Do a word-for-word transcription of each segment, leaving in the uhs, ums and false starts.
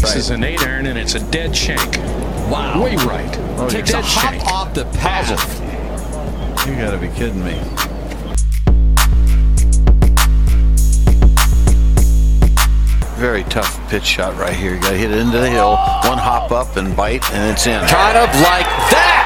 This is an eight iron, and it's a dead shank. Wow. Way right. Oh, Takes dead a hop shank. off the path. You gotta be kidding me. Very tough pitch shot right here. You gotta hit it into the hill, one hop up and bite, and it's in. Kind of like that.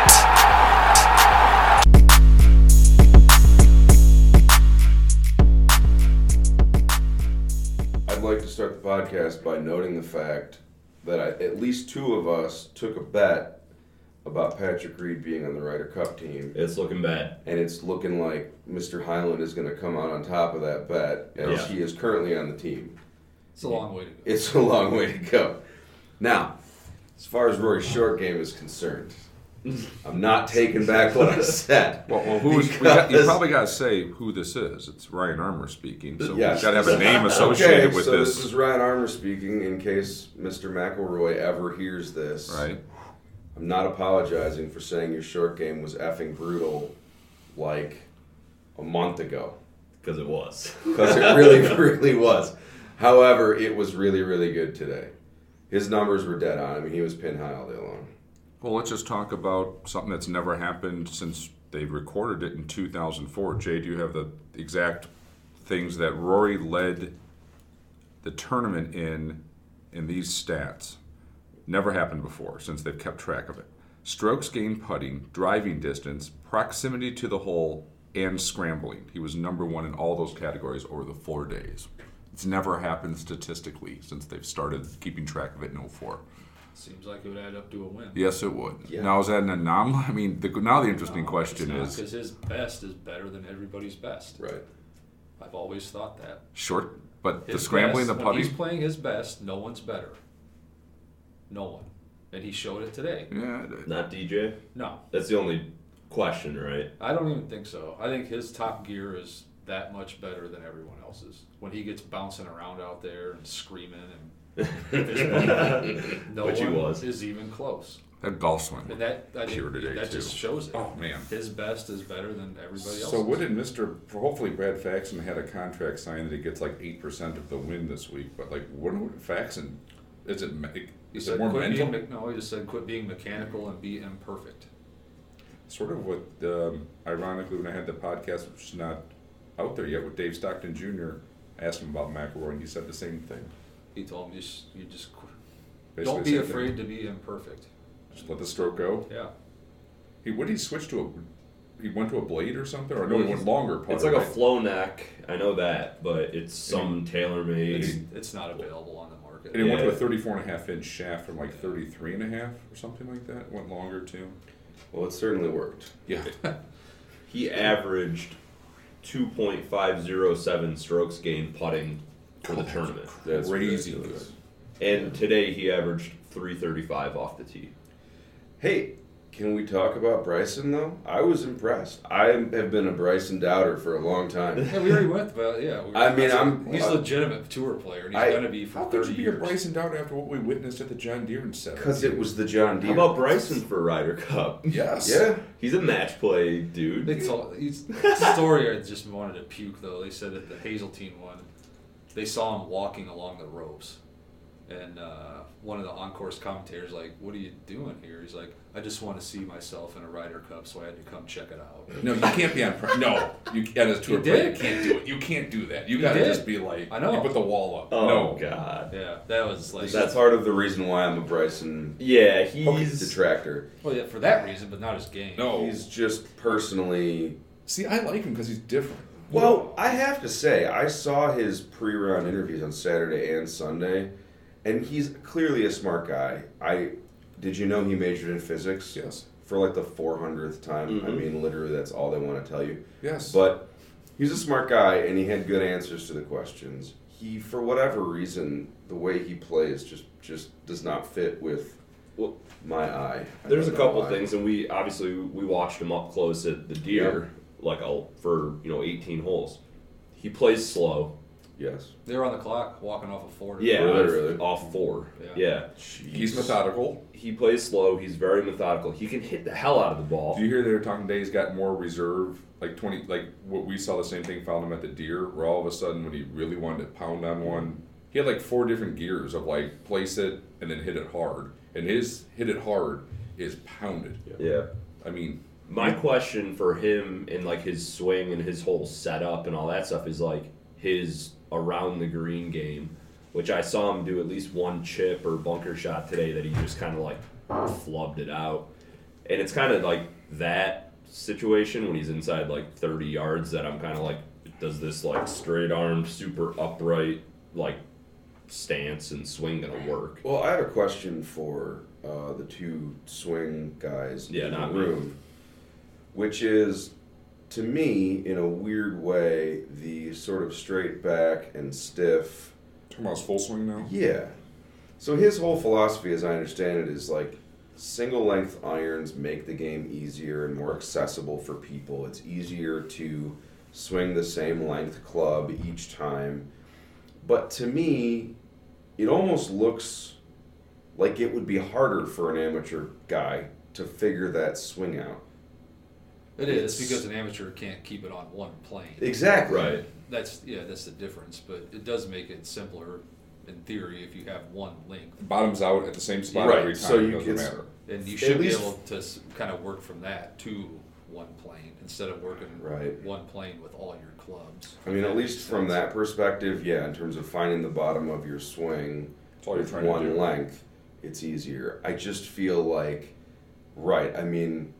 I'd like to start the podcast by noting the fact that I, at least two of us took a bet about Patrick Reed being on the Ryder Cup team. It's looking bad. And it's looking like Mister Highland is going to come out on top of that bet, as Yeah. he is currently on the team. It's a long way to go. It's a long way to go. Now, as far as Rory's short game is concerned, I'm not taking back what I said. Well, well who's, we got, you probably got to say who this is. It's Ryan Armour speaking, so Yes. we've got to have a name associated okay, with so this. this is Ryan Armour speaking in case Mister McElroy ever hears this. Right. I'm not apologizing for saying your short game was effing brutal like a month ago. Because it was. Because it really, really was. However, it was really, really good today. His numbers were dead on. I mean, he was pin high all day long. Well, let's just talk about something that's never happened since they recorded it in two thousand four. Jay, do you have the exact things that Rory led the tournament in in these stats? Never happened before since they've kept track of it. Strokes gained putting, driving distance, proximity to the hole, and scrambling. He was number one in all those categories over the four days. It's never happened statistically since they've started keeping track of it in oh four. Seems like it would add up to a win. Yes, it would. Yeah. Now, is that an anomaly? I mean, the, now the interesting No, question is... because his best is better than everybody's best. Right. I've always thought that. Short, but the His scrambling, best, the when putting... he's playing his best, no one's better. No one. And he showed it today. Yeah, Not D J? No. That's the only question, right? I don't even think so. I think his top gear is that much better than everyone else's. When he gets bouncing around out there and screaming and no Which he one was. is even close. that golf swing. And that I Pure think today, that too. just shows it. Oh, man. His best is better than everybody else's. So wouldn't Mister Hopefully Brad Faxon had a contract signed that he gets like eight percent of the win this week, but like, what would Faxon... Is it, me- He is said it more quit mental? being, me- no, he just said quit being mechanical and be imperfect. Sort of what, um, ironically, when I had the podcast, which is not out there yet, with Dave Stockton Junior, I asked him about McElroy, and he said the same thing. He told me just, you just quit. Basically Don't be said afraid that- to be imperfect. Just let the stroke go. Yeah. He what did he switch to a? He went to a blade or something, or no? He went longer. Putter, It's like a right? flow neck. I know that, but it's some tailor It's, made. it's not available on the market. And he went to a Yeah. thirty-four and a half inch shaft from like thirty-three and a half or something like that. Went longer too. Well, it certainly worked. Yeah. He averaged two point five oh seven strokes gained putting for the tournament. That's Crazy ridiculous. good. And today he averaged three thirty-five off the tee. Hey, can we talk about Bryson, though? I was impressed. I have been a Bryson doubter for a long time. Yeah, we already went about yeah. We I mean, I'm- he's uh, a legitimate tour player, and he's I- going to be for How could thirty you be a years. Bryson Dowd after what we witnessed at the John Deere in seven? Because it was the John Deere. How about Bryson for Ryder Cup? Yes. Yeah. He's a match play dude. They told, he's, the story I just wanted to puke though. They said at the Hazeltine one, they saw him walking along the ropes, and uh, one of the on-course commentators like, "What are you doing here?" He's like, "I just want to see myself in a Ryder Cup, so I had to come check it out." No, you can't be on. Pri- no, you as a tour He player, did. you can't do it. You can't do that. You He got to did. just be like, I know. You put the wall up. Oh no, God. Yeah, that was like That's part of the reason why I'm a Bryson Yeah, he's detractor. well, yeah, for that reason, but not his game. no. He's just personally. See, I like him because he's different. Well, I have to say, I saw his pre-round interviews on Saturday and Sunday, and he's clearly a smart guy. I did you know he majored in physics? Yes. For like the four hundredth time. I Mhm. mean, literally, that's all they want to tell you. Yes. But he's a smart guy, and he had good answers to the questions. He, for whatever reason, the way he plays just just does not fit with Well, my eye. I there's a don't know couple why. things, and we obviously we watched him up close at the Deer, like a, for you know eighteen holes. He plays slow. Yes. They were on the clock, walking off a four. to Yeah, Really, off, really? off four. Yeah. Yeah. he's methodical. He plays slow. He's very methodical. He can hit the hell out of the ball. Do you hear they were talking today? He's got more reserve, like twenty, like what we saw the same thing found him at the Deer, where all of a sudden when he really wanted to pound on one, he had like four different gears of like place it and then hit it hard. And his hit it hard is pounded. Yeah. I mean, My question for him and like his swing and his whole setup and all that stuff is like his around the green game, which I saw him do at least one chip or bunker shot today that he just kind of like flubbed it out. And it's kind of like that situation when he's inside like thirty yards that I'm kind of like, does this like straight arm, super upright, like stance and swing gonna work? Well, I have a question for uh, the two swing guys Yeah, in the not me. room, which is, to me, in a weird way, the sort of straight back and stiff. talking about his full swing now? Yeah. So his whole philosophy, as I understand it, is like single length irons make the game easier and more accessible for people. It's easier to swing the same length club each time. But to me, it almost looks like it would be harder for an amateur guy to figure that swing out. It is It's- because an amateur can't keep it on one plane. Exactly. Right. That's yeah, that's the difference. But it does make it simpler in theory if you have one length, Bottoms out at the same spot Right, every time. so it you- doesn't it's- matter. and you At should be least- able to s- kind of work from that to one plane instead of working Right. one plane with all your clubs. I mean, at That least makes from sense. that perspective, yeah, in terms of finding the bottom of your swing That's all you're with trying to one do. length, it's easier. I just feel like, right, I mean,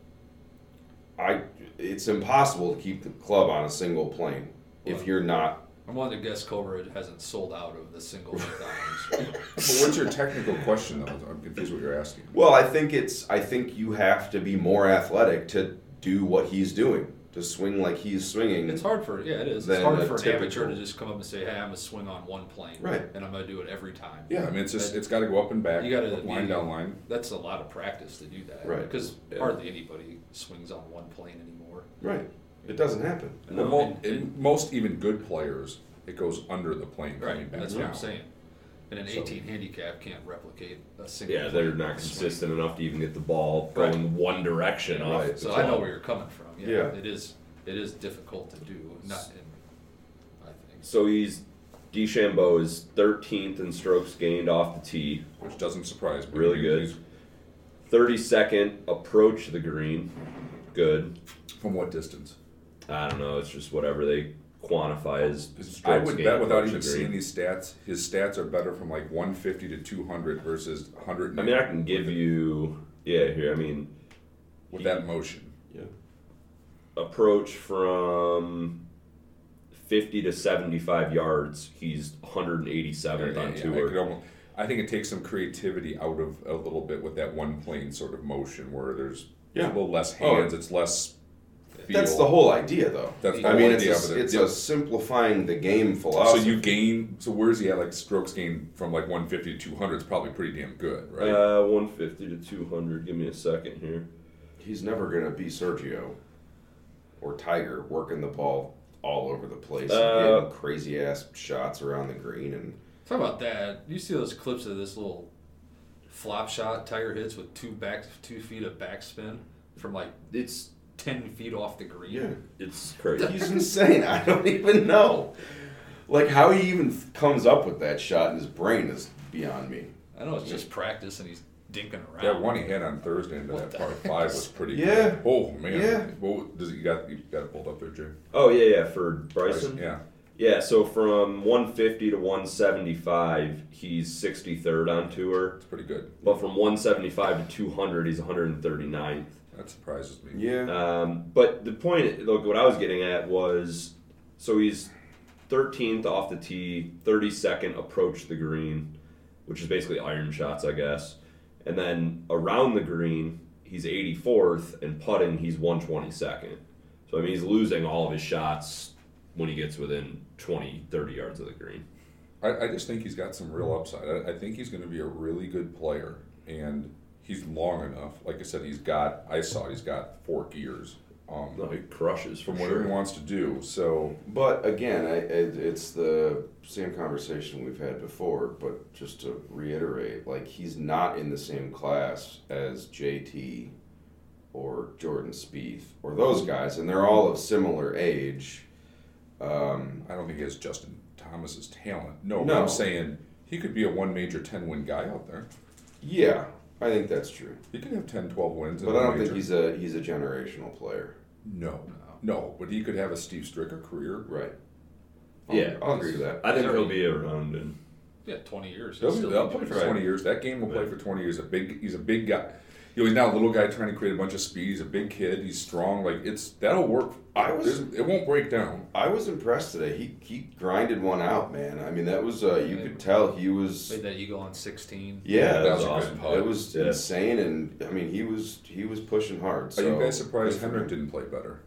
I it's impossible to keep the club on a single plane if Well- you're not. I'm willing to guess Cobra hasn't sold out of the single length irons. But what's your technical question, though? I'm confused what you're asking. Well, I think it's. I think you have to be more athletic to do what he's doing, to swing like he's swinging. It's hard for yeah, it is. It's Than hard a for an typical- amateur to just come up and say, "Hey, I'm gonna swing on one plane, Right. and I'm gonna do it every time." Yeah, I mean, it's just, it's got to go up and back, You gotta up line, be- down line. That's a lot of practice to do that, Right. Because Yeah. hardly anybody swings on one plane anymore. Right. It doesn't happen. No, Well, mo- and- in most even good players, it goes under the plane coming Right, back that's what I'm down. saying. And an So- eighteen handicap can't replicate a single. Yeah, they're plane not swing. consistent enough to even get the ball Right. going one direction off. Right. the So I know club. where you're coming from. Yeah, Yeah. it is. It is difficult to do. Not in, I think. So he's DeChambeau is thirteenth in strokes gained off the tee, Which doesn't surprise me. Really good. He's- thirty-second approach the green, good. From what distance? I don't know. It's just whatever they quantify as strokes I would gained bet without approach even the seeing green. these stats, his stats are better from like one fifty to two hundred versus one hundred. I mean, I can give you. Yeah, here. I mean, with that motion. approach from fifty to seventy-five yards. He's one hundred eighty-seventh Yeah, on yeah, I, tour. could almost, I think it takes some creativity out of a little bit with that one plane sort of motion where there's Yeah. a little less Oh, hands, it's less feel. That's the whole idea, though. That's the I whole mean, idea it's, of a, it. it's Yeah. a simplifying the game So philosophy. you gain. So where's he at? Like strokes gain from like one fifty to two hundred. It's probably pretty damn good, right? Uh, one fifty to two hundred. Give me a second here. He's never gonna be Sergio or Tiger working the ball all over the place, and Uh, hitting crazy ass shots around the green, and Talk about that. You see those clips of this little flop shot Tiger hits with two back, two feet of backspin from like It's ten feet off the green. yeah, it's crazy. he's insane. I don't even know, like how he even comes up with that shot in his brain is beyond me. I know it's just practice, and he's dinking around. That one he had on Thursday into What that the par heck? five was pretty Yeah. good. Oh man. Yeah. Well, does it, you got you got it pulled up there, Jay? Oh yeah, yeah. For Bryson. Yeah. Yeah, so from one fifty to one seventy-five, he's sixty-third on tour. It's pretty good. But from one seventy-five to two hundred, he's one hundred thirty-ninth. That surprises me. Yeah, Um, but the point, look, what I was getting at was, so he's thirteenth off the tee, thirty-second approach the green, which is basically iron shots, I guess. And then around the green, he's eighty-fourth, and putting, he's one twenty-second. So, I mean, he's losing all of his shots when he gets within twenty, thirty yards of the green. I, I just think he's got some real upside. I, I think he's going to be a really good player, and he's long enough. Like I said, he's got. I saw he's got four gears. Um, No, he crushes for from whatever he sure. wants to do. So but again, I, it, it's the same conversation we've had before. But just to reiterate, like he's not in the same class as J T or Jordan Spieth or those guys, and they're all of similar age. Um, I don't think he has Justin Thomas's talent. No, No. I'm saying he could be a one major ten win guy out there. yeah, I think that's true. He could have ten, twelve wins. in But I one don't think major. he's a he's a generational player. No, no, but he could have a Steve Stricker career. Right. Yeah. I'll agree to that. I think he'll be around in. Yeah, twenty years. They'll, He'll still they'll be play doing for it. twenty years. That game will play for twenty years. A big, he's a big guy. You know, he's not a little guy trying to create a bunch of speed. He's a big kid. He's strong. Like it's that'll work. I was- There's- It won't break down. I was impressed today. He he grinded one out, man. I mean, that was uh, you could tell he was. Made that eagle on sixteen. Yeah, that was it was, awesome. it was Yeah. insane, and I mean, he was he was pushing hard. Are So you guys surprised good for Hendrick him. didn't play better?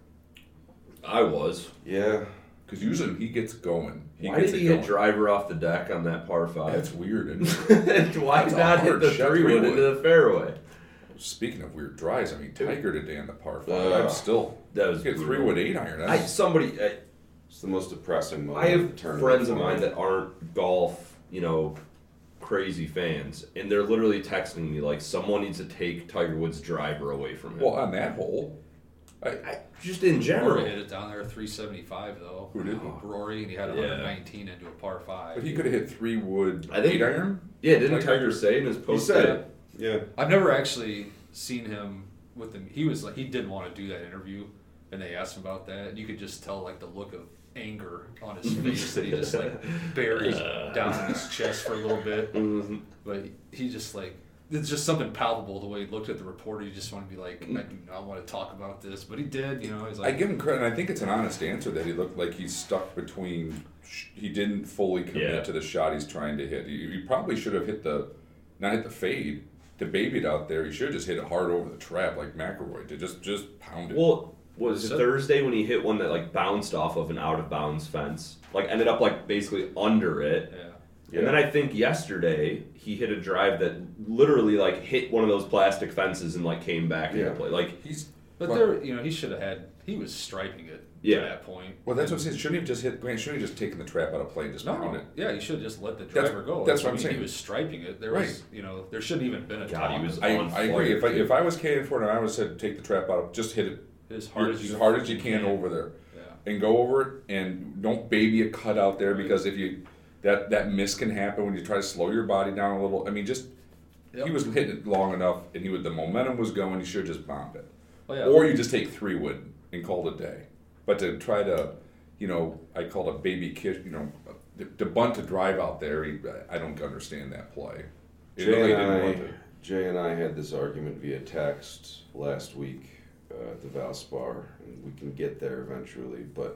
I was. Yeah, Because usually he gets going. He Why gets did it he going. hit driver off the deck on that par five? That's weird. Isn't it? Why That's a not hit hard the shot, three wood three-wood. into the fairway? Speaking of weird drives, I mean Tiger today on the par five. Ugh. I'm still That was get three brutal. wood eight iron. I That's, somebody. I, it's the most depressing moment. I of the have tournament friends for of me. mine that aren't golf, you know, crazy fans, and they're literally texting me like, "Someone needs to take Tiger Woods' driver away from him." well, on that hole, I, I, just in Rory general. hit it down there three seventy-five though. Who did? Rory, and he had Yeah. one nineteen into a par five. but he could have hit three wood I think- eight iron. Yeah, didn't Like Tiger Tiger- say in his He post? said it. Yeah. I've never actually seen him with them. He was like he didn't want to do that interview, and they asked him about that. And you could just tell like the look of anger on his face that he just like buries down in his chest for a little bit. Mhm. But he just like it's just something palpable the way he looked at the reporter. He just wanted to be like, I do not want to talk about this, but he did. You know, he's I like, give him credit. And I think it's an honest answer that he looked like he's stuck between. He didn't fully commit Yeah. to the shot he's trying to hit. He, he probably should have hit the, not hit the fade. To baby it out there, he should have just hit it hard over the trap like McIlroy did. Just just pound it. Well, was it So- Thursday when he hit one that like bounced off of an out of bounds fence? Like ended up like basically under it. yeah. And then I think yesterday he hit a drive that literally like hit one of those plastic fences and like came back Yeah. into play. Like he's. But well, there, you know, he should have had. He was striping it Yeah. to that point. Well, that's what I'm saying. Shouldn't he have just hit? Shouldn't he have just taken the trap out of play and just pound No, it? yeah, you should have just let the That's- driver go. that's what I I'm mean, saying. He was striping it. There Right. was, you know, there shouldn't even been a God, he top. was I, on I agree. If I, fire, if I was Caden Ford and I would have said take the trap out, just hit it as hard as, as you hard as you can over there, Yeah. and go over it, and don't baby a cut out there because if you that that miss can happen when you try to slow your body down a little. I mean, just Yep. he was hitting it long enough, and he would the momentum was going. He should have just bombed it, Oh, yeah. or you just take three wood and call it a day. But to try to, you know, I call it a baby kick. You know, to, to bunt a drive out there, he, I don't understand that play. It Jay really and didn't I, want to. Jay and I had this argument via text last week uh, at the Valspar, and we can get there eventually. But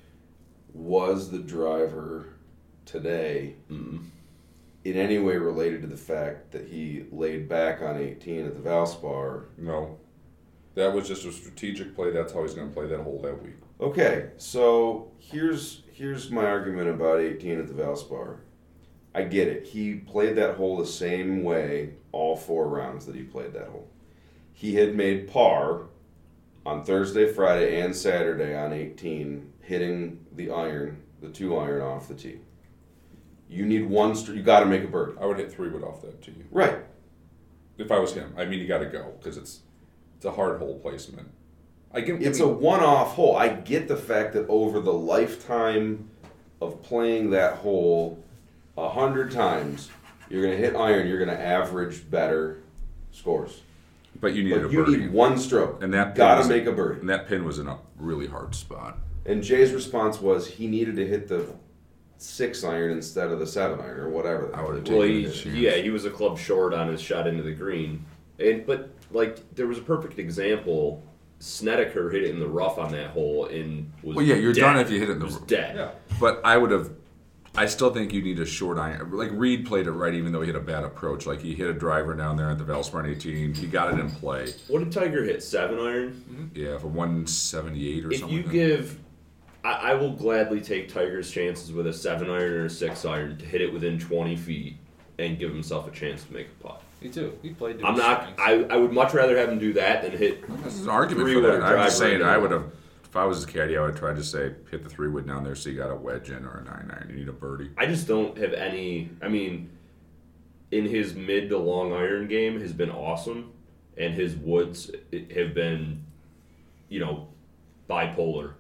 was the driver today mm, in any way related to the fact that he laid back on eighteen at the Valspar? No, that was just a strategic play. That's how he's going to play that hole that week. Okay, so here's here's my argument about eighteen at the Valspar. I get it. He played that hole the same way all four rounds that he played that hole. He had made par on Thursday, Friday, and Saturday on eighteen, hitting the iron, the two iron off the tee. You need one. St- you got to make a birdie. I would hit three wood off that tee. Right. If I was him, I mean, you got to go because it's it's a hard hole placement. I get It's I a mean, one-off hole. I get the fact that over the lifetime of playing that hole a hundred times, you're going to hit iron. You're going to average better scores. but you needed But a you birdie, need one stroke. and that pin got to was- make a birdie. and that pin was in a really hard spot. And Jay's response was he needed to hit the six iron instead of the seven iron or whatever. I would've well, taken he, a chance. yeah, he was a club short on his shot into the green, and but like there was a perfect example. Snedeker hit it in the rough on that hole and was Well, yeah, you're dead. done if you hit it in the was r- dead. Yeah. But I would have. I still think you need a short iron. Like Reed played it right, even though he had a bad approach. Like he hit a driver down there at the Valspar eighteen. He got it in play. What did Tiger hit? Seven iron. Yeah, for one seventy-eight or If something. you like give, I, I will gladly take Tiger's chances with a seven iron or a six iron to hit it within twenty feet and give himself a chance to make a putt. Me too. He played. to I'm his not. strengths. I, I would much rather have him do that than hit. that. There's an argument Three for wood that. I'm just driver saying in I the- would have. If I was a caddy, I would try to say hit the three wood down there so you got a wedge in or a nine iron. You need a birdie. I just don't have any. I mean, in his mid to long iron game has been awesome, and his woods have been, you know, bipolar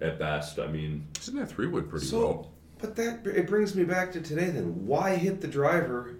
at best. I mean, Isn't that three wood pretty So, low? but that it brings me back to today. Then why hit the driver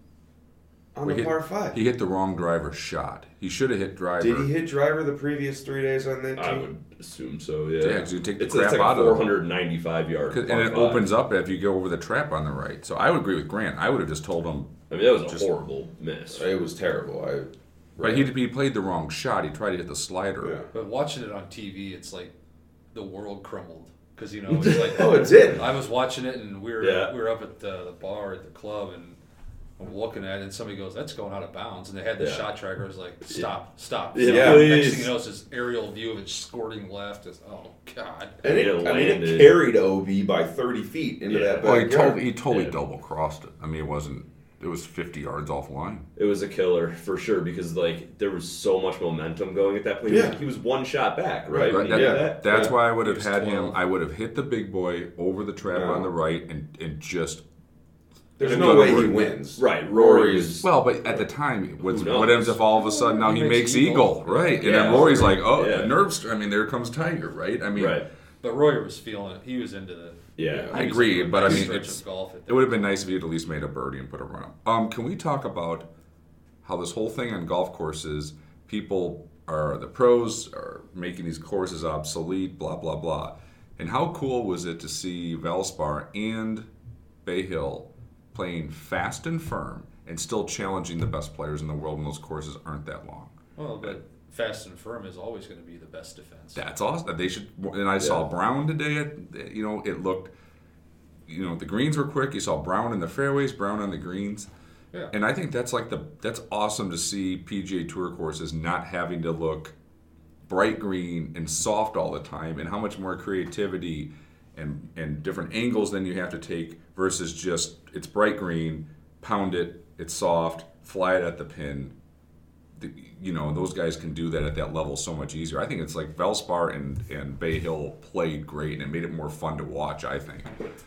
on He the hit- par five? He hit the wrong driver shot. He should have hit driver. Did he hit driver the previous three days on that I team? would assume so. Yeah, Yeah, 'cause you take the it's, crap it's like out a of it. four hundred ninety-five yard, 'Cause- par and it five. opens up if you go over the trap on the right. So I would agree with Grant. I would have just told him. I mean, that was a Just- horrible miss. It was terrible. I. But he, he played the wrong shot. He tried to hit the slider. Yeah. But watching it on T V, it's like the world crumbled because you know it's like Oh, it did. I was watching it and we were Yeah. we were up at the, the bar at the club and I'm looking at it and somebody goes, "That's going out of bounds," and they had the Yeah. shot tracker. I was like, "Stop, stop!" Yeah, stop." please. Next thing you know, it's this aerial view of it squirting left. It's, oh god. And it, It I mean, it landed. carried O B by thirty feet into Yeah. that Well, he, backyard. told, he totally Yeah. double crossed it. I mean, it wasn't. It was fifty yards offline. It was a killer for sure because like there was so much momentum going at that point. Yeah. He was one shot back, right? Right, When he That- did yeah. that. That's Yeah. why I would He have was had him. twelve. I would have hit the big boy over the trap No. on the right and, and just. There's and no go way for he it. wins. Right, Rory Rory's. was- Well, but at the time, what's, Who knows? what ends if all of a sudden now he, He makes makes eagle, eagle. right? And Yeah. then Rory's like, oh, Yeah. the nerves. I mean, there comes Tiger, right? I mean, Right. But Royer was feeling it. He was into the. Yeah. I he was agree, into a but I nice mean, stretch it's- of golf at it would have been nice if you'd at least made a birdie and put a run up. Um, can we talk about how this whole thing on golf courses, people are the pros are making these courses obsolete, blah blah blah, and how cool was it to see Valspar and Bay Hill playing fast and firm and still challenging the best players in the world when those courses aren't that long? Well, but fast and firm is always going to be the best defense. That's awesome. They should. And I saw Yeah. Brown today. At, you know, it looked. You know, the greens were quick. You saw Brown in the fairways, Brown on the greens. Yeah. And I think that's like the that's awesome to see P G A Tour courses not having to look bright green and soft all the time, and how much more creativity and and different angles than you have to take versus just it's bright green, pound it, it's soft, fly it at the pin. The, you know, those guys can do that at that level so much easier. I think it's like Valspar and and Bay Hill played great, and it made it more fun to watch. I think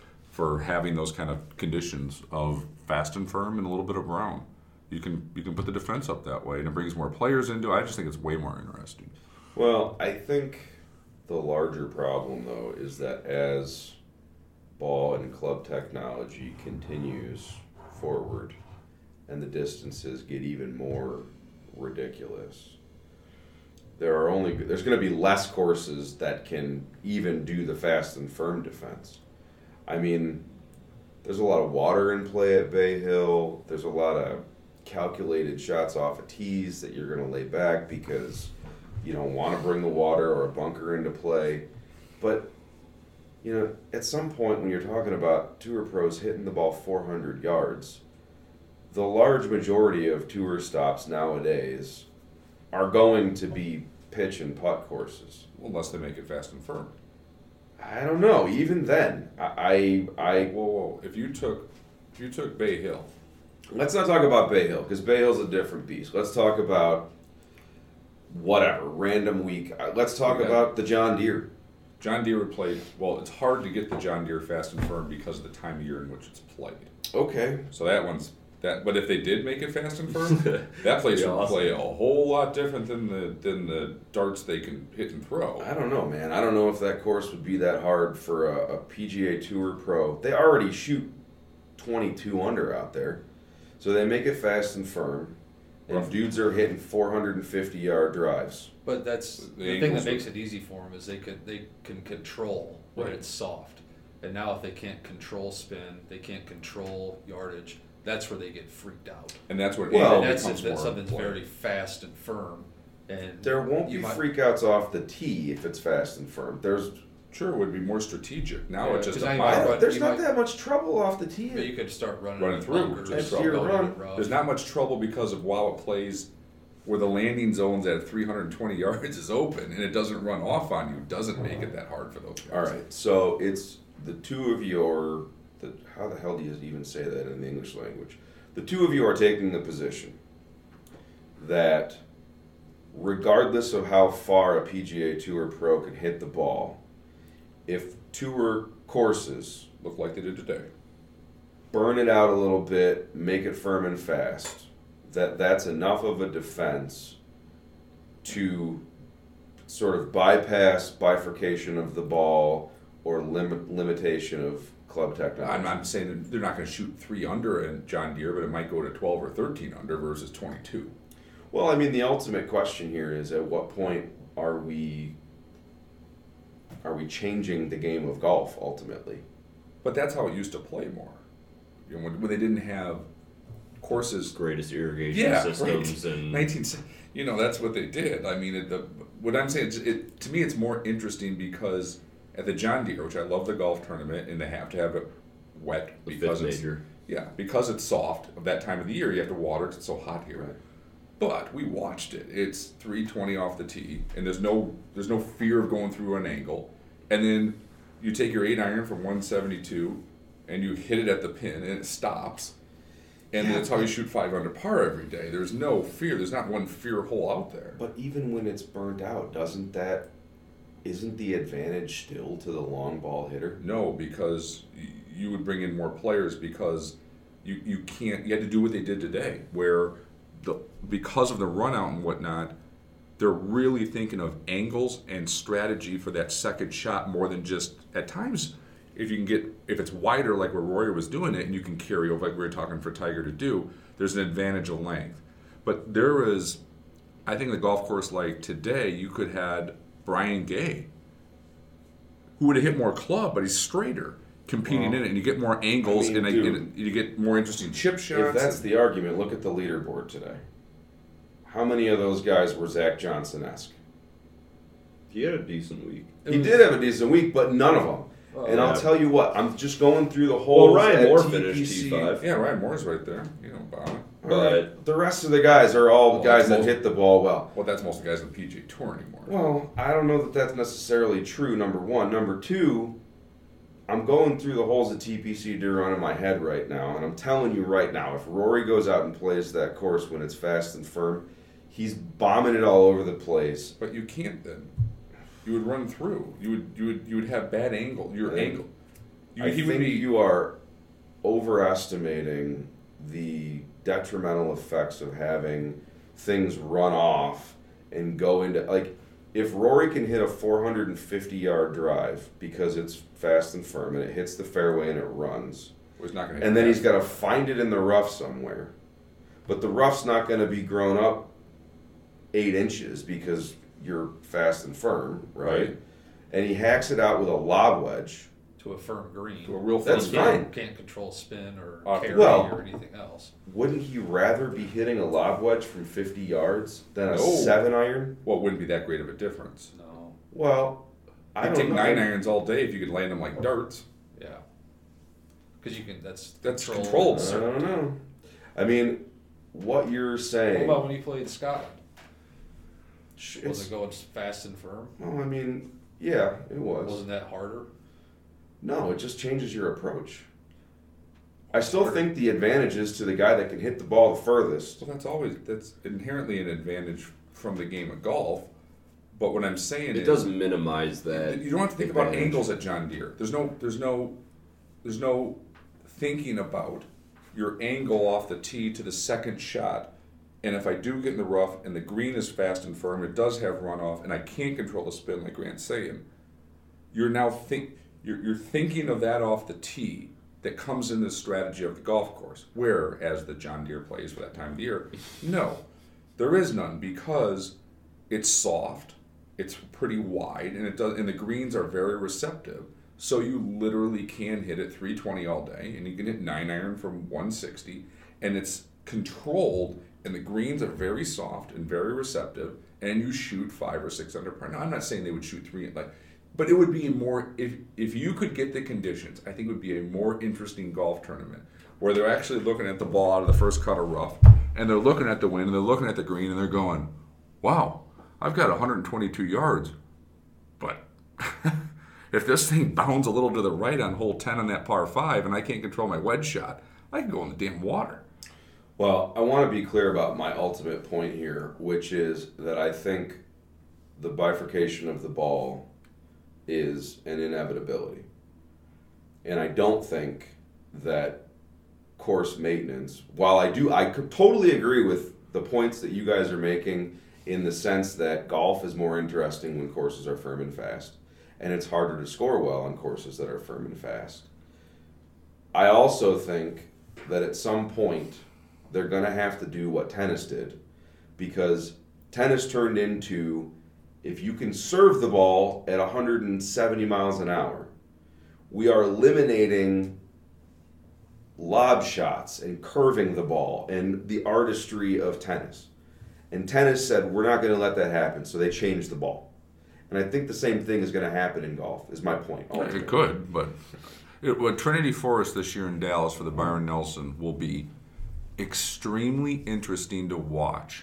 for having those kind of conditions of fast and firm and a little bit of brown, you can you can put the defense up that way, and it brings more players into it. I just think it's way more interesting. Well, I think the larger problem, though, is that as ball and club technology continues forward and the distances get even more ridiculous, there are only there's going to be less courses that can even do the fast and firm defense. I mean, there's a lot of water in play at Bay Hill. There's a lot of calculated shots off of tees that you're going to lay back because you don't want to bring the water or a bunker into play. But, you know, at some point when you're talking about tour pros hitting the ball four hundred yards, the large majority of tour stops nowadays are going to be pitch and putt courses. Unless they make it fast and firm. I don't know. Even then, I, I, I Whoa, whoa! If you took if you took Bay Hill, let's not talk about Bay Hill because Bay Hill's a different beast. Let's talk about whatever random week. Uh, Let's talk Okay. about the John Deere. John Deere would play. Well, it's hard to get the John Deere fast and firm because of the time of year in which it's played. Okay, So that one's that. But if they did make it fast and firm, that place Be would awesome. play a whole lot different than the than the darts they can hit and throw. I don't know, man. I don't know if that course would be that hard for a, a P G A Tour pro. They already shoot twenty-two under out there, so they make it fast and firm. And Rough. dudes are hitting four hundred fifty yard drives. But that's The the, thing angles that makes are- it easy for them is they can they can control when Right. it's soft, and now if they can't control spin, they can't control yardage. That's where they get freaked out. And that's what Well, angle and that's becomes if that more something's important. very fast and firm, and There won't you be might- freakouts off the tee if it's fast and firm. There's Sure, it would be more strategic. Now Yeah, it's just 'cause a I- mile. I- But there's you not might- that much trouble off the tee. But you could start running, Running through, bunkers, just going your into run. it rough. There's not much trouble because of while it plays where the landing zones at three hundred twenty yards is open and it doesn't run off on you, doesn't make it that hard for those guys. All right, so it's the two of you are the how the hell do you even say that in the English language? The two of you are taking the position that regardless of how far a P G A Tour pro can hit the ball, if tour courses Look like they did today. burn it out a little bit, make it firm and fast, that that's enough of a defense to sort of bypass bifurcation of the ball or limit limitation of club technology. I'm not saying that they're not going to shoot three under in John Deere, but it might go to twelve or thirteen under versus twenty-two. Well, I mean, the ultimate question here is: at what point are we are we changing the game of golf ultimately? But that's how it used to play more. You know, when, when they didn't have courses. Greatest irrigation Yeah, systems right. and nineteen. You know, that's what they did. I mean, it, the, what I'm saying, is it to me, it's more interesting because at the John Deere, which I love the golf tournament, and they have to have it wet the because fifth it's major. yeah because it's soft of that time of the year. You have to water because it's so hot here. Right. But we watched it. It's three twenty off the tee, and there's no there's no fear of going through an angle. And then you take your eight iron from one seventy-two, and you hit it at the pin, and it stops. And Yeah, that's how you but- shoot five under par every day. There's no fear. There's not one fear hole out there. But even when it's burnt out, doesn't that isn't the advantage still to the long ball hitter? No, because y- you would bring in more players because you, you can't. You had to do what they did today, where the because of the run out and whatnot, they're really thinking of angles and strategy for that second shot more than just at times. If you can get, if it's wider like where Rory was doing it, and you can carry over like we were talking for Tiger to do, there's an advantage of length. But there is, I think the golf course like today, you could had Brian Gay, who would have hit more club, but he's straighter, competing Well, in it, and you get more angles, I mean, and, I, dude, and you get more interesting chip shots. If that's the argument, look at the leaderboard today. How many of those guys were Zach Johnson-esque? He had a decent week. He did have a decent week, but none of them. and yeah. I'll tell you what, I'm just going through the whole. Well, Ryan Moore finished T five. yeah, Ryan Moore's right there. You know about it. But the rest of the guys are all Well, guys that most- hit the ball well. Well, that's most of the guys on the P G A Tour anymore. Well, I don't know that that's necessarily true, number one. Number two, I'm going through the holes that T P C do run in my head right now, and I'm telling you right now, if Rory goes out and plays that course when it's fast and firm, he's bombing it all over the place. But you can't then. You would run through. You would you would you would have bad angle. Your Yeah. angle. You, I he think would be, you are overestimating the detrimental effects of having things run off and go into, like, if Rory can hit a four hundred fifty yard drive because it's fast and firm and it hits the fairway and it runs, was not going to. and then he's got to find it in the rough somewhere, but the rough's not going to be grown up eight inches because you're fast and firm, right? Right. And he hacks it out with a lob wedge. to a firm green. to a real That's firm You fine. can't, can't control spin or Uh, carry well- or anything else. Wouldn't he rather be hitting a lob wedge from fifty yards than a No. seven iron? Well, it wouldn't be that great of a difference. No. Well, I I'd don't take know. nine irons all day if you could land them like darts. Yeah. Because you can. That's That's control- controlled, I sir. don't know. I mean, what you're What saying. about when you played Scotland? sh- Was it's- it going fast and firm? well, I mean, yeah, it was. Wasn't that harder? No, it just changes your approach. I still think the advantage is to the guy that can hit the ball the furthest. Well, that's always that's inherently an advantage from the game of golf. But what I'm saying It is, does minimize that. you don't have to think about advantage. angles at John Deere. There's no, there's no, there's no thinking about your angle off the tee to the second shot. And if I do get in the rough and the green is fast and firm, it does have runoff, and I can't control the spin like Grant's saying. You're now think you're, you're thinking of that off the tee that comes in the strategy of the golf course. Whereas the John Deere plays for that time of the year, no, there is none because it's soft, it's pretty wide, and it does, and the greens are very receptive. So you literally can hit it three twenty all day, and you can hit nine iron from one sixty, and it's controlled, and the greens are very soft and very receptive, and you shoot five or six under par. Now I'm not saying they would shoot three, like, but it would be more if if you could get the conditions. I think it would be a more interesting golf tournament where they're actually looking at the ball out of the first cut of rough, and they're looking at the wind, and they're looking at the green, and they're going, "Wow, I've got one hundred twenty-two yards, but." If this thing bounds a little to the right on hole ten on that par five and I can't control my wedge shot, I can go in the damn water. Well, I want to be clear about my ultimate point here, which is that I think the bifurcation of the ball is an inevitability. And I don't think that course maintenance, while I do, I could totally agree with the points that you guys are making in the sense that golf is more interesting when courses are firm and fast, and it's harder to score well on courses that are firm and fast. I also think that at some point they're going to have to do what tennis did, because tennis turned into, if you can serve the ball at one hundred seventy miles an hour, we are eliminating lob shots and curving the ball and the artistry of tennis. And tennis said, we're not going to let that happen, so they changed the ball. And I think the same thing is going to happen in golf, is my point. It could, but it, what Trinity Forest this year in Dallas for the Byron Nelson will be extremely interesting to watch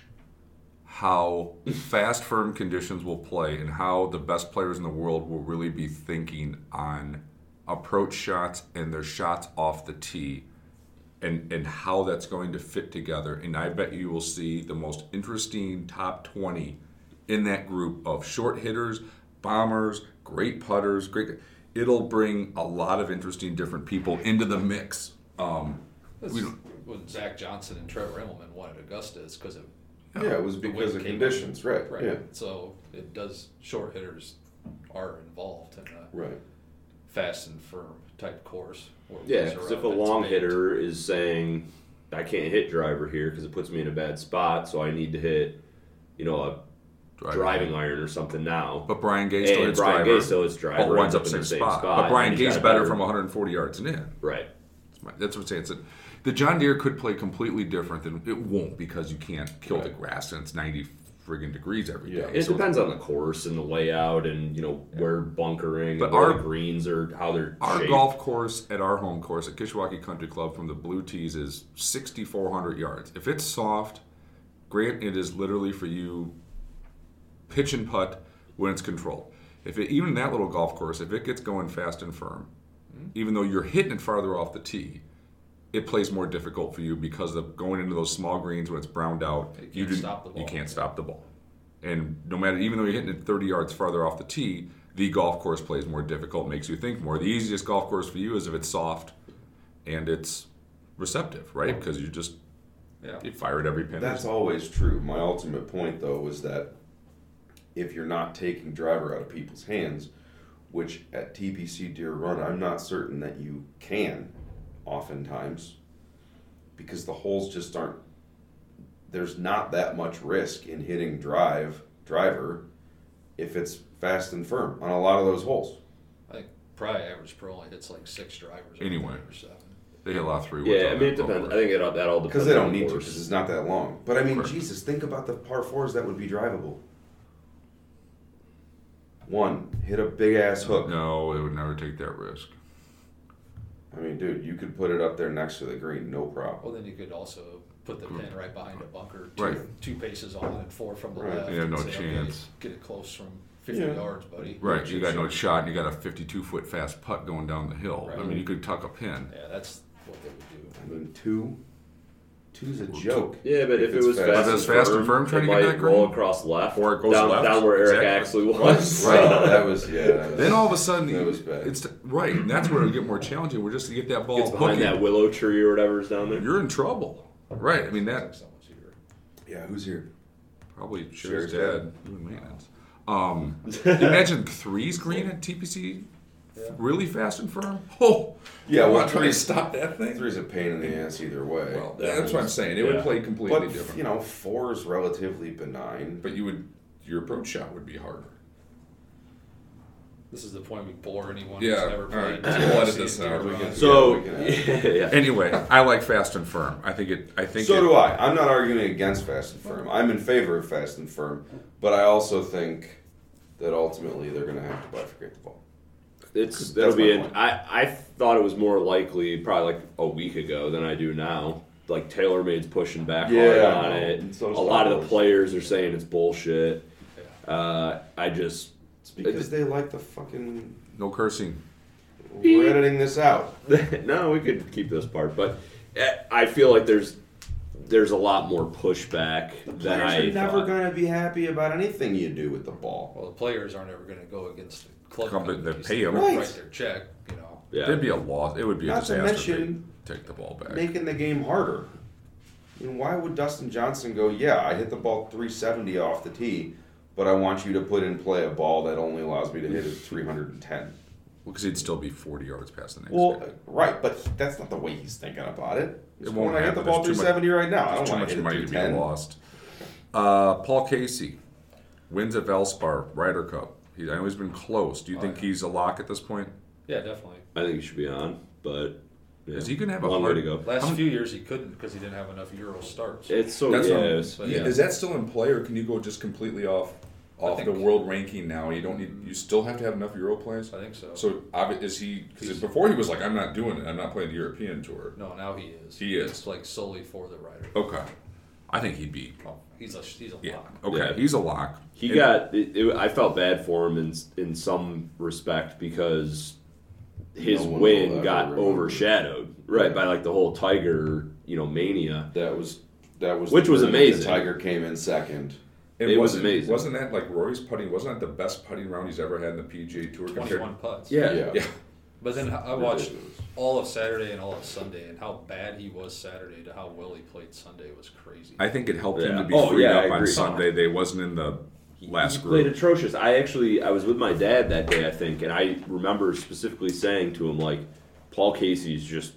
how fast, firm conditions will play and how the best players in the world will really be thinking on approach shots and their shots off the tee, and, and how that's going to fit together. And I bet you will see the most interesting top twenty in that group of short hitters, bombers, great putters, great. It'll bring a lot of interesting different people into the mix. Um, we don't, when Zach Johnson and Trevor Immelman won at Augusta, it's because of Yeah, it was because of conditions, right? right. Yeah, So it does. Short hitters are involved in a right. fast and firm type course. where it Yeah, goes because around if a and long it's made. hitter is saying, I can't hit driver here because it puts me in a bad spot, so I need to hit, you know, a driving. driving iron or something now. But Brian Gay still and hits Brian driver. Gay still hits driver. But winds ends up in same the same spot. spot. But Brian and he's Gay's got better better- from one hundred forty yards and in. Right. That's what I'm saying. It's a, the John Deere could play completely different than it won't, because you can't kill the grass and it's ninety friggin' degrees every day. Yeah. It So depends on the course and the layout and, you know, where bunkering, But but where our- the greens are, how they're Our shaped. golf course at our home course at Kishwaukee Country Club from the blue tees is sixty-four hundred yards. If it's soft, great. It is literally for you pitch and putt when it's controlled. If it, even that little golf course, if it gets going fast and firm, even though you're hitting it farther off the tee, it plays more difficult for you because of going into those small greens when it's browned out. You can't you do- stop the ball. You can't stop the ball. And no matter, even though you're hitting it thirty yards farther off the tee, the golf course plays more difficult, makes you think more. The easiest golf course for you is if it's soft and it's receptive, right? Because you just Yeah. you fire at every pin. That's always true. My ultimate point, though, was that if you're not taking driver out of people's hands, which at T P C Deer Run, I'm not certain that you can, oftentimes, because the holes just aren't. There's not that much risk in hitting drive driver if it's fast and firm on a lot of those holes. I think probably average pro only hits like six drivers. Anyway. or seven. They hit a lot of three. Yeah, I mean, it depends. I think it, all- that all depends Because they don't on the need to, course. because it's not that long. But I mean, Correct. Jesus, think about the par fours that would be drivable. One, hit a big ass hook. No, they would never take that risk. I mean, dude, you could put it up there next to the green, no problem. Well, then you could also put the pin right behind a bunker, two, Right. two paces on and four from the Right. left. You have and no say, okay, chance. get it close from fifty Yeah. yards, buddy. Right, you got no shot, and you got a fifty-two foot fast putt going down the hill. I Right. mean, you could tuck a pin. Yeah, that's what they would do. I mean, two, two's a joke. Yeah, but if, it it's was fast. fast, If it's fast and firm, trying it to get might that green? roll across left, Or it goes down, left. down where Eric Exactly. actually was. Right, that was yeah. That was, Then all of a sudden, That was bad. it's right, and that's where it'll get more challenging. We're just to get that ball Gets behind hooking. that willow tree or whatever's down there. You're in trouble, right? I mean, Like that someone's here. yeah, who's here? probably Sherry's Sherry's dad doing maintenance. Um, imagine threes green at T P C, really fast and firm. Oh, Yeah, I well, want to three- stop that thing. Three's a pain in the ass either way. Well, that's what I'm saying. It would Yeah. play completely But different. you know, four is relatively benign. But you would, your approach shot would be harder. This is the point we bore anyone Yeah, who's never all played. right. We'll edit this Deer out. We Run. can- So, Yeah, we can yeah, yeah. Anyway, I like fast and firm. I think it. I think So it, do I. I'm not arguing against fast and firm. I'm in favor of fast and firm, but I also think that ultimately they're going to have to bifurcate the ball. It's That's that'll be. my An, point. I I thought it was more likely probably like a week ago than I do now. Like TaylorMade's pushing back Yeah, hard on I know. it. And A so does lot of the Lowe's. players are saying it's bullshit. Uh, I just It's because they like the fucking. no cursing. We're editing this out. no, we could keep this part, but eh, I feel like there's there's a lot more pushback than Players I are never thought. going to be happy about anything you do with the ball. Well, the players aren't ever going to go against the club Company that companies pay 'em. that Right. write their check. You know, Yeah. There'd be a loss. It would be a Not to disaster. if they mention take the ball back. Making the game harder. I mean, why would Dustin Johnson go, yeah, I hit the ball three seventy off the tee, but I want you to put in play a ball that only allows me to hit it three hundred ten? Well, because he'd still be forty yards past the next Well, guy. right, but that's not the way he's thinking about it. He's It going, won't I hit happen. the ball There's too three seventy right now. I There's don't too want to much hit money it to three be ten. lost. Uh, Paul Casey wins at Valspar, Ryder Cup. He, I know he's been close. Do you Oh, think yeah. he's a lock at this point? Yeah, definitely. I think he should be on, but yeah, Is he gonna have a long hard- way to go? Last few years he couldn't because he didn't have enough Euro starts. It's so That's yeah, what I'm- it's- But yeah. yeah. Is that still in play, or can you go just completely off off think- the world ranking now? You don't need. You still have to have enough Euro plays. I think so. So obvi- is he? Because He's- before he was like, I'm not doing it. I'm not playing the European tour. No, now he is. He is. It's like solely for the Ryder. Okay, I think he'd be. Oh, he's a he's a Yeah. lock. Okay, Yeah. he's a lock. He And- got. It, it, I felt bad for him in in some respect because his No one will win ever got remember. overshadowed, right, by like the whole Tiger, you know, mania. That was that was Which the was tournament amazing. that Tiger came in second. And It was wasn't- amazing. Wasn't that like Rory's putting? Wasn't that the best putting round he's ever had in the P G A Tour? Compared, twenty-one putts. Yeah. Yeah. yeah. But then I watched Ridiculous. all of Saturday and all of Sunday, and how bad he was Saturday to how well he played Sunday was crazy. I think it helped him Yeah. to be Oh, freed yeah, up I on agree. Sunday. They wasn't in the last he group. played atrocious. I actually I was with my dad that day, I think, and I remember specifically saying to him like, Paul Casey's just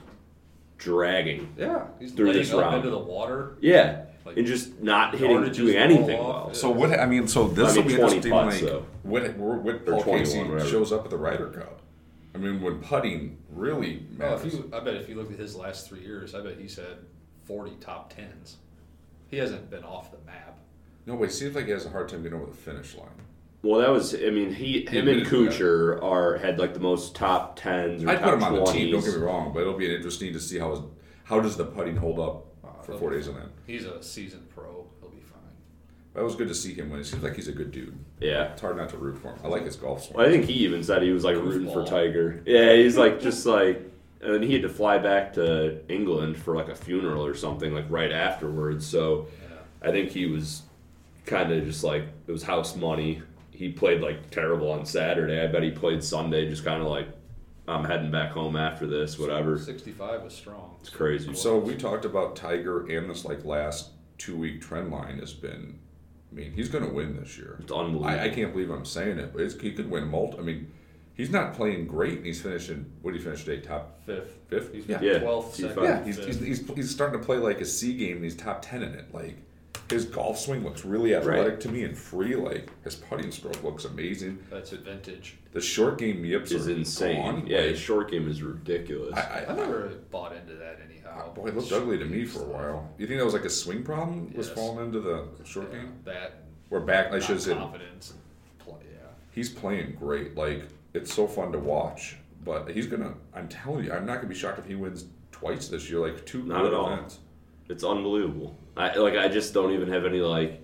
dragging. yeah, he's Through laying this up round. into the water. Yeah, Like, and just not hitting, yardage doing is anything all well. off. So what? I mean, so this I will mean, be twenty interesting. putts, like though. when when Or Paul twenty-one, Casey whatever. shows up at the Ryder Cup. I mean, when putting really Well, if matters. you, I bet if you look at his last three years, I bet he's had forty top tens. He hasn't been off the map. No, but it seems like he has a hard time getting over the finish line. Well, that was. I mean, he, him and admitted to that. Kuchar are had like the most top tens or I'd top put him on the twenties. team. Don't get me wrong, but it'll be interesting to see how his, how does the putting hold up Uh, for he'll four be days on fine. end. He's a seasoned pro. He'll be fine. That was good to see him win. It seems like he's a good dude. Yeah. It's hard not to root for him. I like his golf swing. Well, I think he even said he was like rooting for Goofball. Tiger. Yeah, he's like just like, and then he had to fly back to England for like a funeral or something like right afterwards. So Yeah. I think he was kind of just like it was house money. He played like terrible on Saturday. I bet he played Sunday just kind of like I'm heading back home after this, whatever. sixty-five was strong. It's crazy. So we talked about Tiger and this like last two week trend line has been. I mean, he's going to win this year. It's unbelievable. I, I can't believe I'm saying it, but it's, he could win multi. I mean, he's not playing great, and he's finishing. What did he finish today? Top Fifth. fifth. He's Yeah. Yeah. twelfth, He's second. fine. Yeah, he's, he's, he's, he's starting to play like a C game, and he's top ten in it. Like his golf swing looks really athletic Right. to me and free. Like his putting stroke looks amazing. That's vintage. The short game yips is are insane. gone. Yeah, Like, his short game is ridiculous. I, I I, never bought into that anyhow. boy, it looked ugly to me for a while. You think that was like a swing problem? Was Yes. falling into the short Yeah, game? that Or back? I not should have said confidence. and Play, yeah. he's playing great. Like it's so fun to watch. But he's gonna. I'm telling you, I'm not gonna be shocked if he wins twice this year. Like two Not good at all. events. It's unbelievable. I like. I just don't even have any like.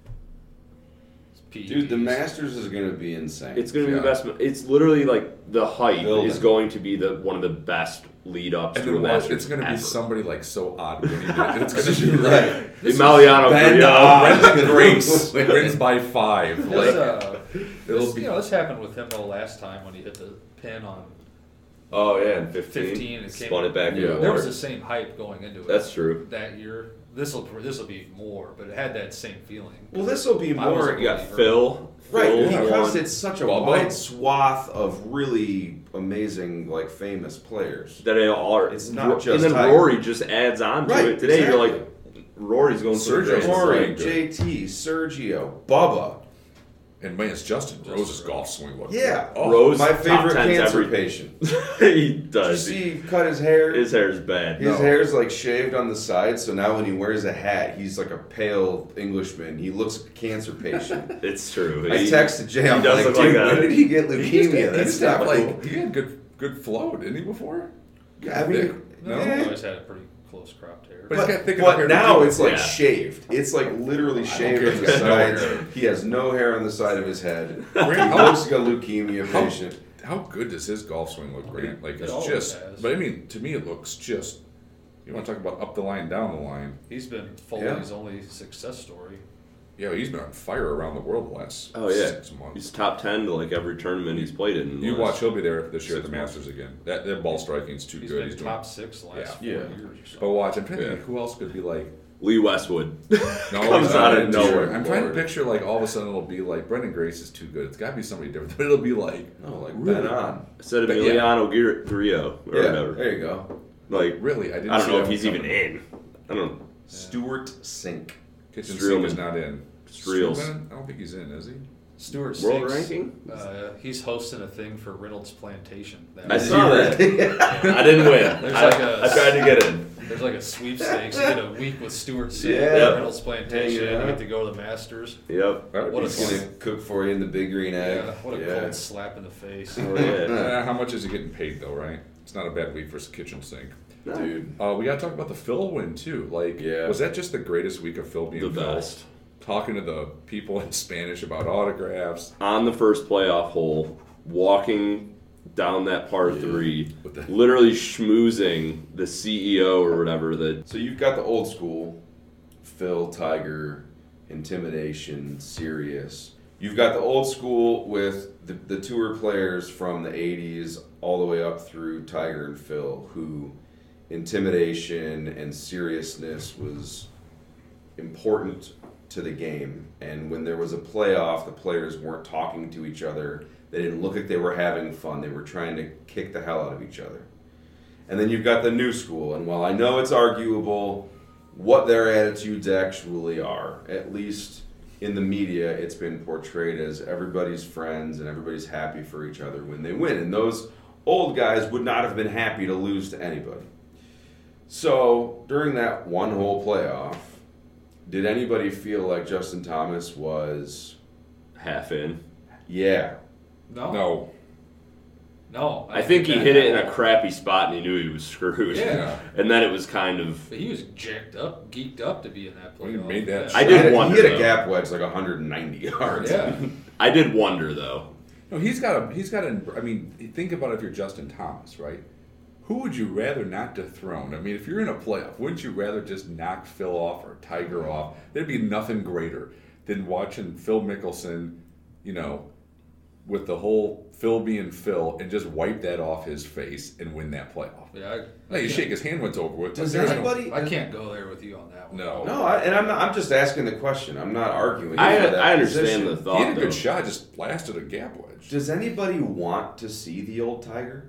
P E Ds. Dude, the Masters is going to be insane. It's going to be Yeah. the best. It's literally like the hype Building. is going to be the one of the best lead ups And to a then watch, Masters. it's gonna be ever. somebody like so odd winning it. And it's gonna be right. The Emiliano Ben Grillo. Odd. Brendan Grace wins by five. This, Like uh, it'll this, be. you know, this happened with him though last time when he hit the pin on. Oh yeah, and fifteen. fifteen, it came- spun it back. in Yeah. the There was water. the same hype going into it. That's true. That year, this will this will be more, but it had that same feeling. Well, this will be I was more. a You got believer. Phil. Right, Phil because won. it's such a Bubba. wide swath of really amazing, like, famous players. that they all are. It's not just and then Tiger. Rory just adds on to Right, it. Today exactly. you're like, Rory's going for the Sergio's greatest. Rory, playing good. J T, Sergio, Bubba. And man, it's Justin Rose's golf swing look. Yeah. Oh, Rose, My top favorite tens cancer every- patient. he Did you does. see he cut his hair? His hair's bad. His No. hair's like shaved on the side, so now when he wears a hat, he's like a pale Englishman. He looks like a cancer patient. It's true. I He- texted Jay. he I'm does like, look like dude, that. when did he get He used to- leukemia? he That's used to have, not like cool. he had good good flow, didn't he? Before. I mean, No? He eh. always had a pretty close cropped hair. But he's But, got thick enough hair but to now do it. it's like Yeah. shaved. It's like literally I don't shaved care on if the he's got no sides. hair. He has no hair on the side of his head. Grant, He how, looks like a leukemia how, patient. how good does his golf swing look, Grant? Like It it's always just. has. But I mean, to me, it looks just. You want to talk about up the line, down the line? He's been Yeah. Foley's only success story. Yeah, he's been on fire around the world the last Oh yeah, six months. he's top ten to like every tournament he's played in. You the watch, last- he'll be there this year at Six the Masters again. That that ball striking's too He's good. been He's doing. top six the last Yeah. four years or so. But watch, I'm trying to Yeah. think who else could be like. Lee Westwood No, comes he's out not of in nowhere. I'm trying to picture like all of a sudden it'll be like Brendan Grace is too good. It's got to be somebody different. But it'll be like No, like really, Ben on. Instead of But yeah. Emiliano Guer- Grillo or Yeah, whatever. there you go. Like, really. I didn't. I don't see know that if he's one even coming. in. I don't know. Stuart Sink. Kitchen Streelman. Sink is not in. Streels. Streelman? I don't think he's in, is he? Stuart World Stinks, ranking? Uh, he's hosting a thing for Reynolds Plantation. That I was- saw that. I didn't win. There's I, like a- I tried to get in. There's like a sweepstakes. You get a week with Stuart Sink Yeah. at Reynolds Plantation. Yeah. You get to go to the Masters. Yep. That would What be a He's fun. gonna cook for you in the big green egg. Yeah, what a Yeah. cold slap in the face. Oh, yeah. Uh, how much is he getting paid though? Right? It's not a bad week for Kitchen Sink. Dude. Uh, we got to talk about the Phil win too. Like, Yeah. was that just the greatest week of Phil being The Phil? best. Talking to the people in Spanish about autographs. On the first playoff hole, walking down that par three, What the- literally schmoozing the C E O or whatever. That So you've got the old school, Phil, Tiger, intimidation, serious. You've got the old school with the, the tour players from the eighties all the way up through Tiger and Phil, who intimidation and seriousness was important to the game. And when there was a playoff, the players weren't talking to each other. They didn't look like they were having fun. They were trying to kick the hell out of each other. And then you've got the new school. And while I know it's arguable what their attitudes actually are, at least in the media, it's been portrayed as everybody's friends and everybody's happy for each other when they win. And those old guys would not have been happy to lose to anybody. So during that one hole playoff, did anybody feel like Justin Thomas was, half in. yeah, No. No. No. I think he that hit it in at a all. crappy spot and he knew he was screwed. Yeah. And then it was kind of. But he was jacked up, geeked up to be in that When he playoff. made that Yeah. I He did hit a- wonder, He hit a though. gap wedge like one hundred ninety yards. Yeah. I did wonder though. No, he's got a. He's got a. I mean, think about if you're Justin Thomas, right? Who would you rather not dethrone? I mean, if you're in a playoff, wouldn't you rather just knock Phil off or Tiger off? There'd be nothing greater than watching Phil Mickelson, you know, with the whole Phil being Phil, and just wipe that off his face and win that playoff. Yeah. I, Now you shake his hand when it's over with. Does There's no- anybody? I can't go there with you on that one. No. No, I, and I'm not, I'm just asking the question. I'm not arguing. I, for that I understand position. the He thought had a though. good shot, just blasted a gap wedge. Does anybody want to see the old Tiger?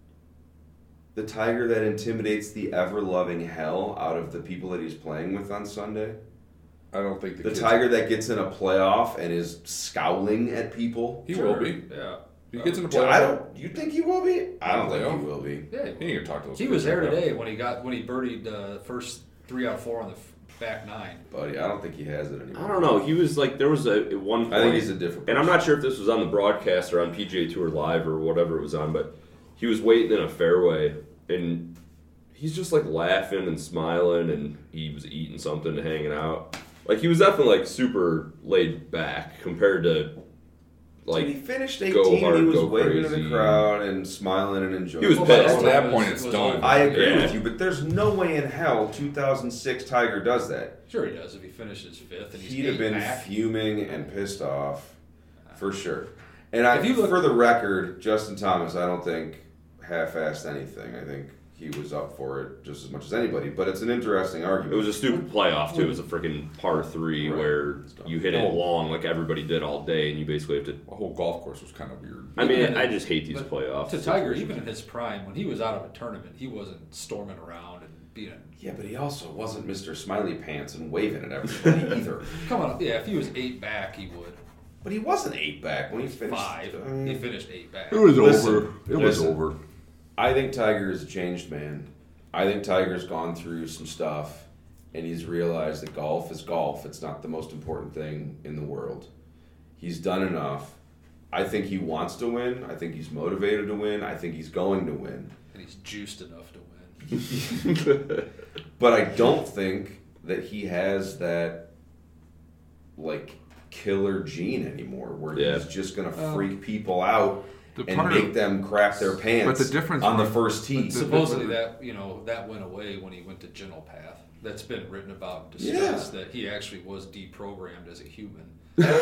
The Tiger that intimidates the ever-loving hell out of the people that he's playing with on Sunday? I don't think the, The kids, Tiger that gets in a playoff and is scowling at people? He Sure. will be. Yeah. He gets in the I playoff. don't. You think he will be? I don't think he will be. Yeah. He ain't gonna talk to those He kids was there like that. today when he got when he birdied uh, first three out of four on the f- back nine. Buddy, I don't think he has it anymore. I don't know. He was like, there was a at one point. I think he's a different And I'm person. not sure if this was on the broadcast or on P G A Tour Live or whatever it was on, but he was waiting in a fairway and he's just like laughing and smiling and he was eating something and hanging out. Like he was definitely like super laid back compared to like When he finished go eighteen, hard, he was go waving to crazy. the crowd and smiling and enjoying. He was Well, pissed. At by that time, point, it it's was done. over. I agree Yeah. with you, but there's no way in hell two thousand six Tiger does that. Sure, he does if he finishes fifth and he's He'd have eight been back. fuming and pissed off, for sure. And I, If you look- for the record, Justin Thomas, I don't think half-assed anything. I think he was up for it just as much as anybody. But it's an interesting argument. it was a stupid playoff too. It was a freaking par three Right. where you hit it Oh. long like everybody did all day, and you basically have to. The whole golf course was kind of weird. I mean, Even I in- just hate these but playoffs. To Tiger, even in his prime, when he was out of a tournament, he wasn't storming around and being. Yeah, but he also wasn't Mister Smiley Pants and waving at everybody either. Come on, yeah. If he was eight back, he would. But he wasn't eight back when he finished. Five. I mean, He finished eight back. was Listen, over. It was listen. over. I think Tiger is a changed man. I think Tiger's gone through some stuff and he's realized that golf is golf. It's not the most important thing in the world. He's done enough. I think he wants to win. I think he's motivated to win. I think he's going to win. And he's juiced enough to win. But I don't think that he has that, like, killer gene anymore where Yeah. he's just going to freak people out The and part make of- them crap their pants But the difference on the was- first tee. but the- Supposedly that you know that went away when he went to Gentle Path. That's been written about and discussed that he actually was deprogrammed as a human.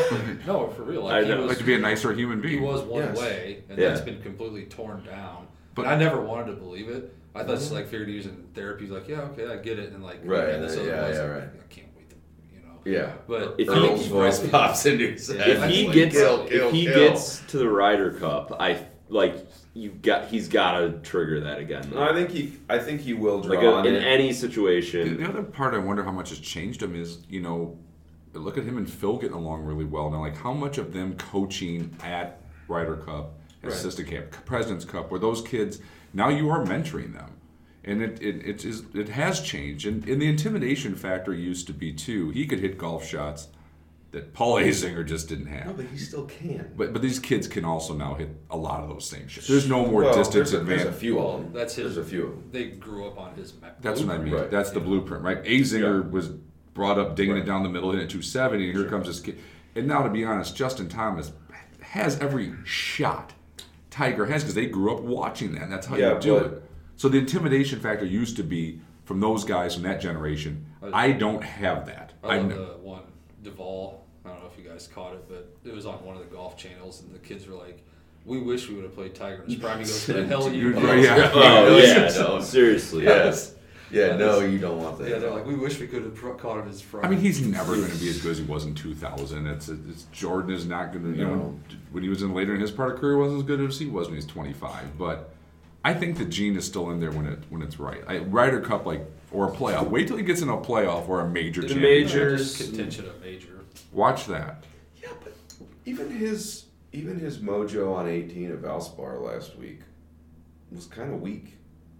no, for real. Like I he know. was, Like to be a nicer human he being. was one Yes. way, and Yeah. that's been completely torn down. But I never wanted to believe it. I thought it's like figured he was in therapy. He's like, yeah, okay, I get it, and like, Right, yeah, this other yeah, voice, yeah, like, right. I can't wait to, you know. Yeah. But If I he- think Earl's he voice probably- pops into his Yeah, head. If he like, gets kill, kill, if he kill. gets to the Ryder Cup, I like you got he's got to trigger that again. No, I think he. I think he will draw Like a, on in it. any The, situation. the other part I wonder how much has changed him is, you know, look at him and Phil getting along really well now. Like how much of them coaching at Ryder Cup, Right. Assistant Camp, President's Cup, where those kids now you are mentoring them, and it it it is it has changed, and, and the intimidation factor used to be too. He could hit golf shots that Paul Azinger just didn't have. No, but he still can. But but these kids can also now hit a lot of those same shots. There's no more Well, distance there's a, there's a advantage. few of them. That's his. There's a few of them. They grew up on his. Map. That's what I mean. Right. That's the Yeah. blueprint, right? Azinger Yeah. was brought up dinging Right. it down the middle, hitting two seventy, and here comes this kid. And now, to be honest, Justin Thomas has every shot Tiger has because they grew up watching that. And that's how Yeah, you do but- it. So the intimidation factor used to be from those guys from that generation. I don't have that. I love I the one Duvall. I don't know if you guys caught it, but it was on one of the golf channels, and the kids were like, "We wish we would have played Tiger in his prime." He goes, "The hell you?" You're- do?" yeah. Oh yeah, no, seriously, Yes. Yeah. Yeah, No, that's- you don't want that. Yeah, they're like, "We wish we could have pro- caught him in his prime." I mean, he's never going to be as good as he was in two thousand. It's, it's Jordan is not going to, you know, No. when he was in later in his part of career, wasn't as good as he was when he was twenty-five. But I think the gene is still in there when it when it's right. I, Ryder Cup, like or a playoff. Wait till he gets in a playoff or a major The championship. major- just contention of major. Watch that. Yeah, but even his even his mojo on eighteen at Valspar last week was kind of weak.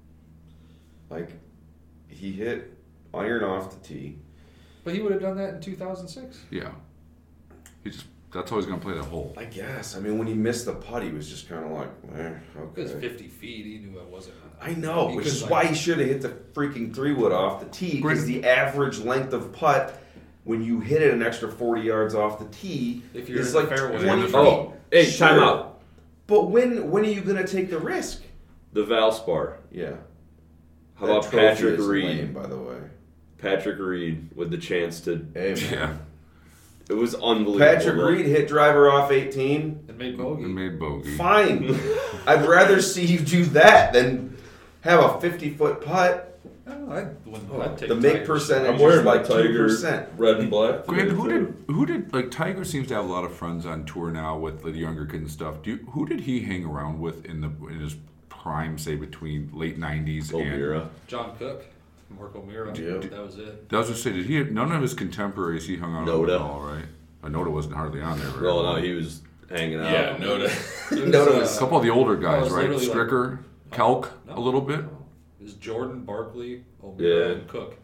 Like he hit iron off the tee. But he would have done that in two thousand six. Yeah. He just that's how he's going to play the hole. I guess. I mean, when he missed the putt, he was just kind of like, eh, It was okay. fifty feet. He knew it wasn't. I know, He which could, is like- why he should have hit the freaking three wood off the tee. Because Great. the average length of putt, when you hit it an extra forty yards off the tee, If you're is in like the fairway. twenty feet. Oh, hey, Sure. time out. But when when are you gonna take the risk? The Valspar. Yeah. How That about trophy Patrick is Reed? lame, by the way. Patrick Reed with the chance to. Hey, man. Yeah. It was unbelievable. Patrick Look, Reed hit driver off eighteen. And made bogey. And made bogey. Fine. I'd rather see you do that than have a fifty foot putt. Oh, I wouldn't. I'd take The make Tiger's. percentage I'm wearing is my like two Tiger percent. red and black. Grant, today, who too. did who did like Tiger seems to have a lot of friends on tour now with the younger kids and stuff. Do you, who did he hang around with in the in his prime, say between late nineties and? O'Meara. John Cook, Mark O'Meara. Yeah. That was it. I was just say, did he? None of his contemporaries he hung out with Noda. at all, right? Uh, Noda wasn't hardly on there. Right? Well, no, he was hanging out. Yeah, Noda. It Noda uh, was- A couple of the older no, it guys, was right? literally like- Stricker, Kelk, No, a little bit. no. It was Jordan, Barkley, O'Meara, Yeah. and Cook.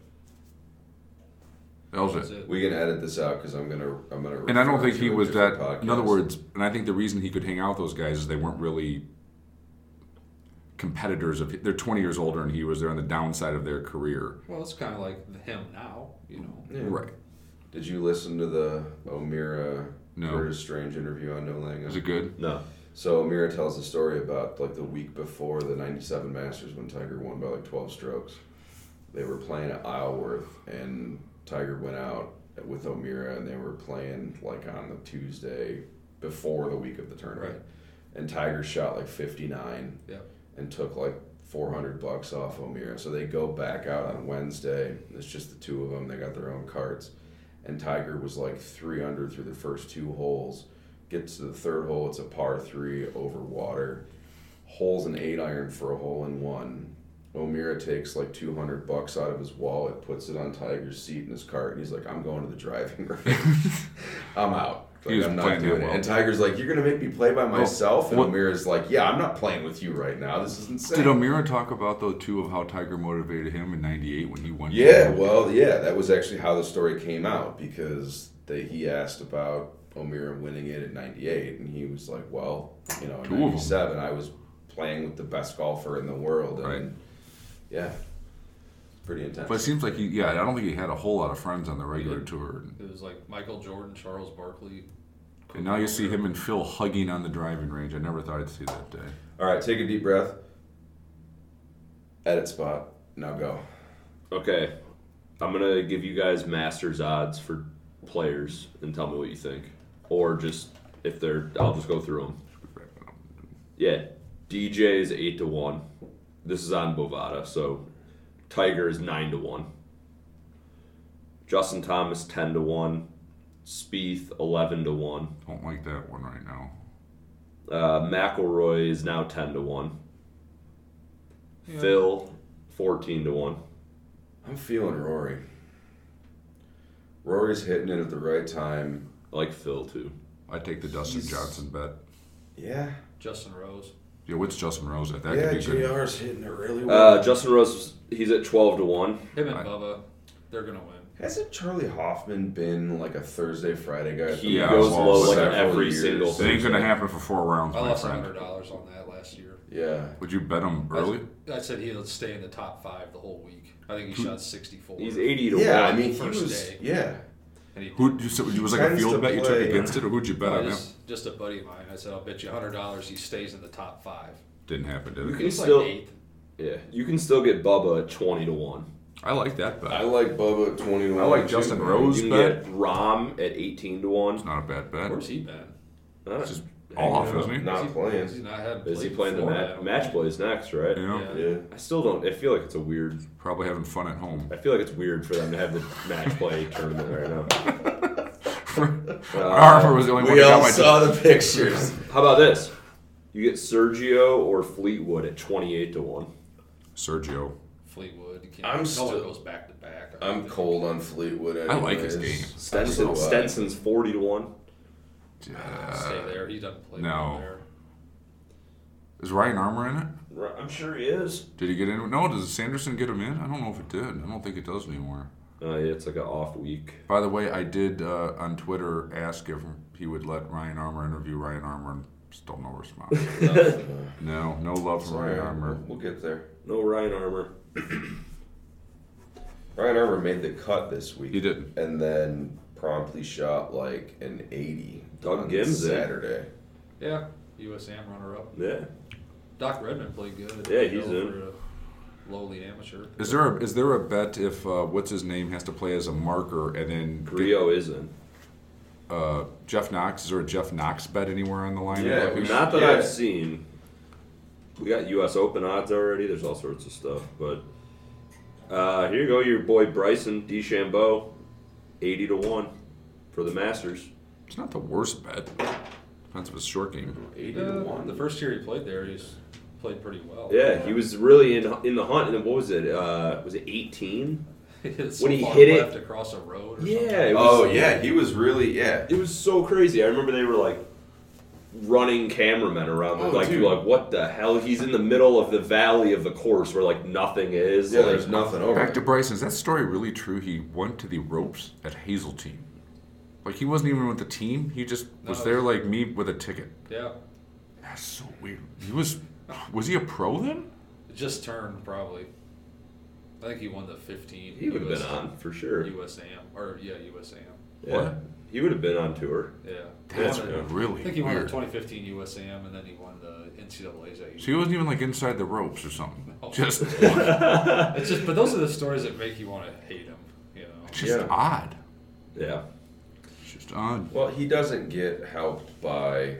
That was That's it. it. We can edit this out because I'm gonna I'm gonna. And I don't refer think to he a was different that. In other podcast. words, and I think the reason he could hang out with those guys is they weren't really competitors. Of they're twenty years older, and he was there on the downside of their career. Well, it's kind of like him now, you know. Yeah. Right. Did you listen to the O'Meara No. Curtis Strange interview on No Lango? Is it good? No. So O'Meara tells a story about like the week before the ninety-seven Masters when Tiger won by like twelve strokes. They were playing at Isleworth and Tiger went out with O'Meara and they were playing like on the Tuesday before the week of the tournament. Right. And Tiger shot like fifty-nine Yep. and took like four hundred bucks off O'Meara. So they go back out on Wednesday. It's just the two of them. They got their own carts. And Tiger was like three under through the first two holes. Gets to the third hole. It's a par three over water. Holes an eight iron for a hole in one. O'Meara takes like two hundred bucks out of his wallet, puts it on Tiger's seat in his cart, and he's like, I'm going to the driving range. I'm out. He Like, was I'm not playing that doing it. well. And Tiger's like, you're going to make me play by myself? And what- O'Meara's like, yeah, I'm not playing with you right now. This is insane. Did O'Meara talk about though too of how Tiger motivated him in ninety-eight when he won? Yeah, well, yeah, that was actually how the story came out because they he asked about O'Meara winning it at ninety-eight, and he was like, well, you know, in Two of 'em. ninety-seven, I was playing with the best golfer in the world, and Right. yeah, pretty intense. But it seems like he, yeah, I don't think he had a whole lot of friends on the regular didn't. tour. It was like Michael Jordan, Charles Barkley. Cook, And now you see O'Meara. him and Phil hugging on the driving range. I never thought I'd see that day. All right, take a deep breath. Edit spot. Now go. Okay. I'm going to give you guys Masters odds for players and tell me what you think. Or just, if they're, I'll just go through them. Yeah. D J is eight to one. This is on Bovada, so Tiger is nine to one. Justin Thomas ten to one. Spieth eleven to one. Don't like that one right now. Uh, McIlroy is now ten to one. Yeah. Phil fourteen to one. I'm feeling Rory. Rory's hitting it at the right time. I like Phil too. I take the Dustin He's- Johnson bet. Yeah. Justin Rose. Yeah, what's Justin Rose at? That yeah, could be J good. R's hitting it really well. Uh, Justin Rose, he's at twelve to one. Him and I- Bubba, they're gonna win. Hasn't Charlie Hoffman been like a Thursday, Friday guy? He Yeah, goes well, low like several every years. single It ain't gonna Thursday. happen for four rounds, I my lost friend. hundred dollars on that last year. Yeah. Would you bet him I- early? I, said he'll stay in the top five the whole week. I think he shot sixty-four. He's eighty to Yeah, one. I mean, he First was. day. Yeah. And he Who you said it was like a tends field to bet you took play- against it, or who'd you bet I on him? just, just a buddy of mine. I said, I'll bet you hundred dollars he stays in the top five. Didn't happen, did You it? can He's still, like eighth. yeah, you can still get Bubba at twenty to one. I like that bet. I like Bubba at twenty-one. I like too, Justin man. Rose. You can bet? get Rahm at eighteen to one. It's not a bad bet. Where's he been? Uh, Just hanging off, out. isn't he? Not Is he, playing. Is he not had Is he played playing the before? I ma- don't match know. plays next, right? You know, Yeah. Yeah. I still don't. I feel like it's a weird. probably having fun at home. I feel like it's weird for them to have the match play tournament right now. Harper was the only one We who got all my. saw the pictures. How about this? You get Sergio or Fleetwood at twenty-eight to one. Sergio. Fleetwood. You can't, I'm no still- one goes back to back. I I'm think. cold on Fleetwood. Anyways. I like his game. Stenson, So, uh, Stenson's forty to one. Uh, Stay there. He doesn't play no. well there. is Ryan Armour in it? Right, I'm sure he is. Did he get in? No, does Sanderson get him in? I don't know if it did. I don't think it does anymore. Uh, yeah, it's like an off week. By the way, I did uh, on Twitter ask if he would let Ryan Armour interview Ryan Armour, and still no response. no, no love for Sorry, Ryan Armour. we'll, we'll get there. No Ryan Armour. Ryan Armour made the cut this week. He didn't. And then promptly shot like an eighty Doug on Gims, eh? Saturday. Yeah. U S A M runner up. Yeah. Doc Redman played good. Yeah, he's Hill in. for a lowly amateur. Is there a, is there a bet if uh, what's his name has to play as a marker and then Grillo is in. uh, Jeff Knox? Is there a Jeff Knox bet anywhere on the line? Yeah, Like, we- Not that Yeah. I've seen. We got U S Open odds already. There's all sorts of stuff, but uh, here you go. Your boy Bryson DeChambeau, eighty to one for the Masters. It's not the worst bet. Depends if it's a short game. eighty Yeah, to one. the first year he played there, he's played pretty well. Yeah, he was really in in the hunt. And then what was it? Uh, was it eighteen? It's when so he far hit it- left across a road. Or Yeah. something. It was, Oh yeah, he was really yeah. It was so crazy. I remember they were like running cameramen around. Oh, like, dude. you were like, what the hell? He's in the middle of the valley of the course where like nothing is. Yeah, like, there's nothing over. Back to it. Bryson. Is that story really true? He went to the ropes at Hazeltine. Like he wasn't even with the team. He just was No, there he- like me with a ticket. Yeah. That's so weird. He was. Was he a pro then? It just turned probably. I think he won the fifteen. He would have U S been on for sure. U S A M or yeah U S A M. Yeah. What? He would have been on tour. Yeah. That's He won the- really I think he won the weird. twenty fifteen U S A M and then he won the N C double A's that year. So he wasn't even like inside the ropes or something. No. Just, It's just, but those are the stories that make you want to hate him. You know. just Yeah. odd. Yeah. It's just odd. Well, he doesn't get helped by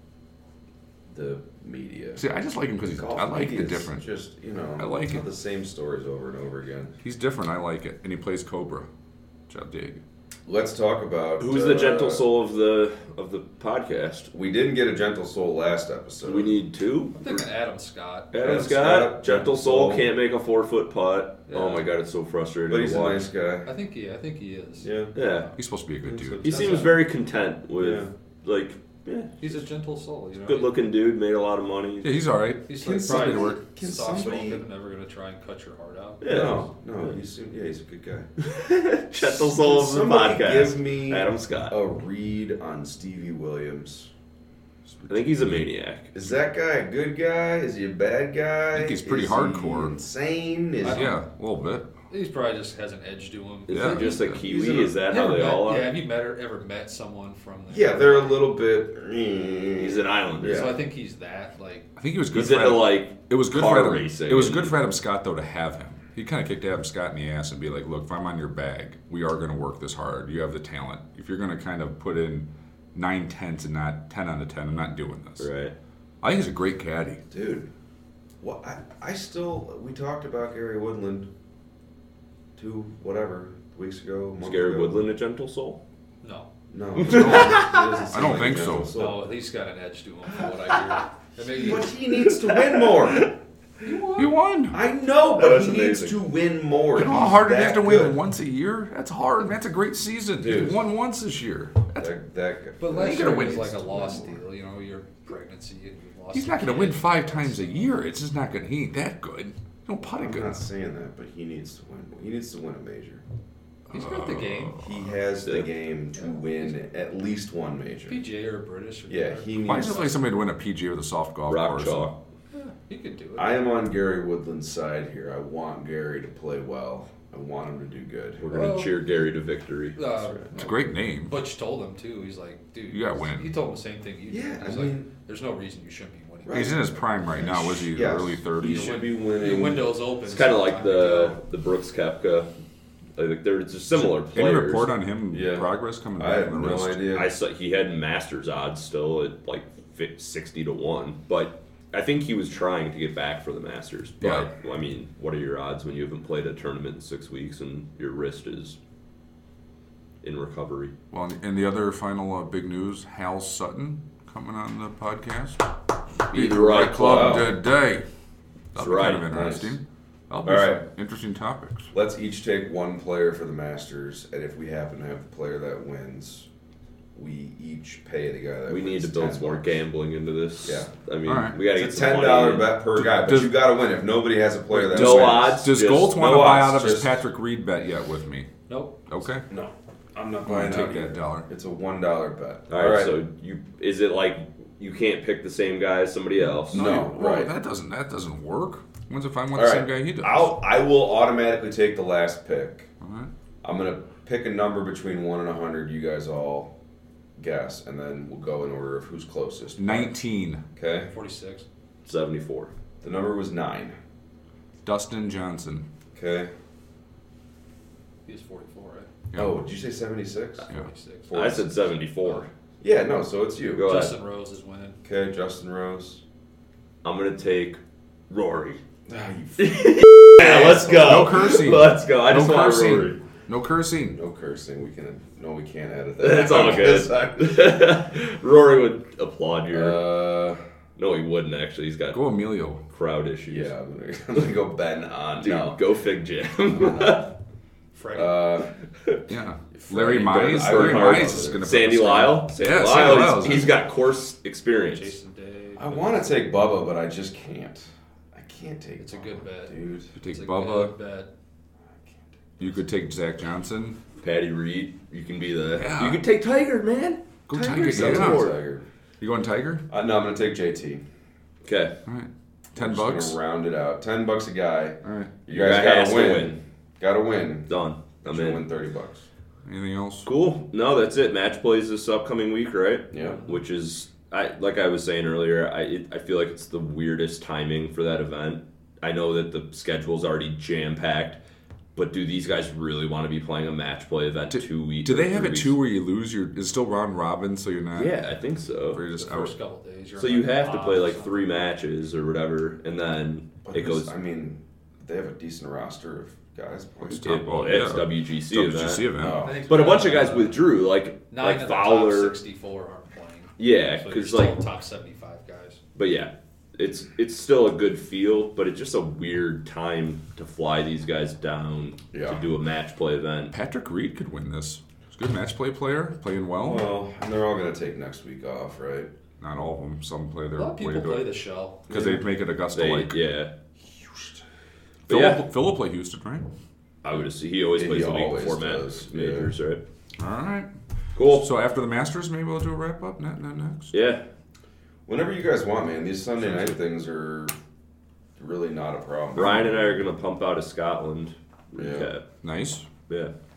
the media. See, I just like him because he's. Golf I like the media is different. Just you know, I like it's not it. the same stories over and over again. He's different. I like it, and he plays Cobra, which I dig. Let's talk about Who's uh, the gentle soul of the of the podcast? We didn't get a gentle soul last episode. Do we need two? I'm thinking Adam Scott. Adam Adam Scott, Scott, gentle soul, soul. can't make a four foot putt. Yeah. Oh my god, it's so frustrating. but he's to a watch. nice guy. I think he. I think he is. Yeah. Yeah, He's supposed to be a good dude. he That's seems a- very content with Yeah. like, yeah, He's a gentle soul. You know. good looking dude, made a lot of money. Yeah, he's all right. He's Can like somebody- probably work. can soft somebody- spoken, never gonna try and cut your heart out. Yeah, No, no, he's yeah, he's a good guy. gentle soul of the Somebody podcast. give me Adam Scott. a read on Stevie Williams. I think he's a maniac. Is that guy a good guy? Is he a bad guy? I think he's pretty Is hardcore. He insane? Is he- Yeah, a little bit. He's probably just has an edge to him. Is Yeah. he just a He's Kiwi? in a- Is that how Never they met- all are? Yeah, have you met or ever met someone from the Yeah, they're a little bit. He's an islander. So Yeah. I think he's that like I think he was good He's for into Adam. like It was good car for Adam. racing It was and- good for Adam Scott though to have him. He kind of kicked Adam Scott in the ass and be like, "Look, if I'm on your bag, we are going to work this hard. You have the talent. If you're going to kind of put in nine tenths and not ten out of ten, I'm not doing this." right. I think he's a great caddy. Dude, what I, I still we talked about Gary Woodland two whatever weeks ago. Is month Gary ago. Woodland a gentle soul? No. No, I don't think so. No, he's got an edge to him from what I hear. I mean, But he needs to win more. He won. I know, but That's he needs amazing. to win more. You know how He's hard it is that to win good. once a year? That's hard. That's a great season. Dude. He won once this year. That's, That, that, but He's last gonna year win. was like a lost deal. You know, your pregnancy and you lost. he's a not going to kid. win five times a year. It's just not going to. He ain't that good. He don't putt it I'm good. not saying that, but he needs to win. He needs to win a major. He's got the game. He has the game to win at least one major. P G A or British. Or Yeah, he Why needs. does it like somebody to win a P G A with a soft golf Rock course? chalk. He could do it. I am on Gary Woodland's side here. I want Gary to play well. I want him to do good. We're gonna Well- cheer Gary to victory. Uh, It's a great name. Butch told him too. He's like, dude, You gotta win. He told him the same thing you Yeah, did. He's I like, mean- there's no reason you shouldn't be winning. Right. He's in his prime right now. Was he Yes. early He thirties? should be Your winning. window's open. It's kind of so like time to the go. the Brooks Koepka. Like they're just similar Any players. report on him Yeah. progress coming I back have from the no wrist? idea. I saw he had Masters odds still at like fi- sixty to one, but I think he was trying to get back for the Masters. But I mean, what are your odds when you haven't played a tournament in six weeks and your wrist is in recovery? Well, and the other final uh, big news: Hal Sutton coming on the podcast. Be Beat the the right right club club. today. That's That'll be kind of right. interesting. That'll be All some right. interesting topics. Let's each take one player for the Masters, and if we happen to have the player that wins, we each pay the guy that We need wins to build ten some more bucks. gambling into this. Yeah. I mean, All right. we got to get It's a some ten money dollar in. bet per guy, but Does- you got to win. If nobody has a player that No wins, odds? Does Just Goltz want to no buy odds, out of his just- Patrick Reed bet yet with me? Nope. Okay. No, I'm not I'm gonna buying take out that either. dollar. It's a one dollar bet. All right, So you is it like you can't pick the same guy as somebody else? No. Well, right. That doesn't. That doesn't work. When's if I want All the right, same guy he does? I'll I will automatically take the last pick. All right. I'm gonna pick a number between one and a hundred. You guys all guess, and then we'll go in order of who's closest. Nineteen. Okay. forty-six. seventy-four. The number was nine. Dustin Johnson. Okay. He was forty-four, right? Yeah. Oh, did you say seventy-six? Yeah. forty-six. I said seventy-four. Yeah. No. So it's you. Go ahead. Justin Rose is winning. Okay. Justin Rose. I'm gonna take Rory. Ah, you Yeah, let's go. No cursing. Let's go. I No just want cursing. Rory. No cursing. No cursing. We can. No, we can't edit that. That's all good. Rory would applaud your. Uh, no, he wouldn't actually. He's got Go Emilio. crowd issues. yeah. I'm gonna, I'm gonna go Ben on. Dude, no. go Fig Jam. Freddie. Uh, Yeah. Freddie Larry Mize. Burton. Larry I would Mize call is it. going to Sandy Lyle. Sandy Yeah, Lyle. Sandy he's- Lyle's he's in. got course experience. Jason Day. I want to take Bubba, but I just can't. I can't take. It's a good bet. dude. You take It's a Bubba. good bet. You could take Zach Johnson. Patty Reed. You can be the. Yeah. You could take Tiger, man. Go Tiger's Tiger, so yeah. bored. Tiger. You going Tiger? Uh, no, I'm gonna take J T. Okay. All right. Ten I'm just bucks. Gonna round it out. Ten bucks a guy. All right. You Your guys guy has gotta to win. win. Gotta win. Done. I'm I'm gonna in. win thirty bucks. Anything else? Cool. No, that's it. Match plays this upcoming week, right? Yeah. Which is, I like I was saying earlier. I it, I feel like it's the weirdest timing for that event. I know that the schedule's already jam packed, but do these guys really want to be playing a match play event Do- two weeks? Do they have it too where you lose your? It's still round robin, so you're not. Yeah, I think Or so. you're The just out. first couple days. You're So you like, have to ah, play like so- three matches or whatever, and then But it who's- goes. I mean, they have a decent roster of guys playing. It's It, well, it's Yeah. W G C W G C event. event. Oh. I think But a bunch of uh, guys withdrew, like Nine like of the Fowler. top sixty-four aren't playing. Yeah, So you're because still like, top seventy-five guys. but yeah, it's it's still a good field, but it's just a weird time to fly these guys down Yeah. to do a match play event. Patrick Reed could win this. He's a good match play player, playing well. Well, and they're all gonna take next week off, right? Not all of them. Some play A their lot of way people to play it the shell. because they make it Augusta They, like. yeah, But Phil, yeah. Phil will play Houston, right? I would assume he always He plays the week always before does, match majors, right? All right. Cool. So after the Masters, maybe we'll do a wrap up. Not, not next. Yeah, Whenever you guys want, man. These Sunday night things are really not a problem. Ryan and I are gonna pump out a Scotland Yeah. recap. Nice. Yeah.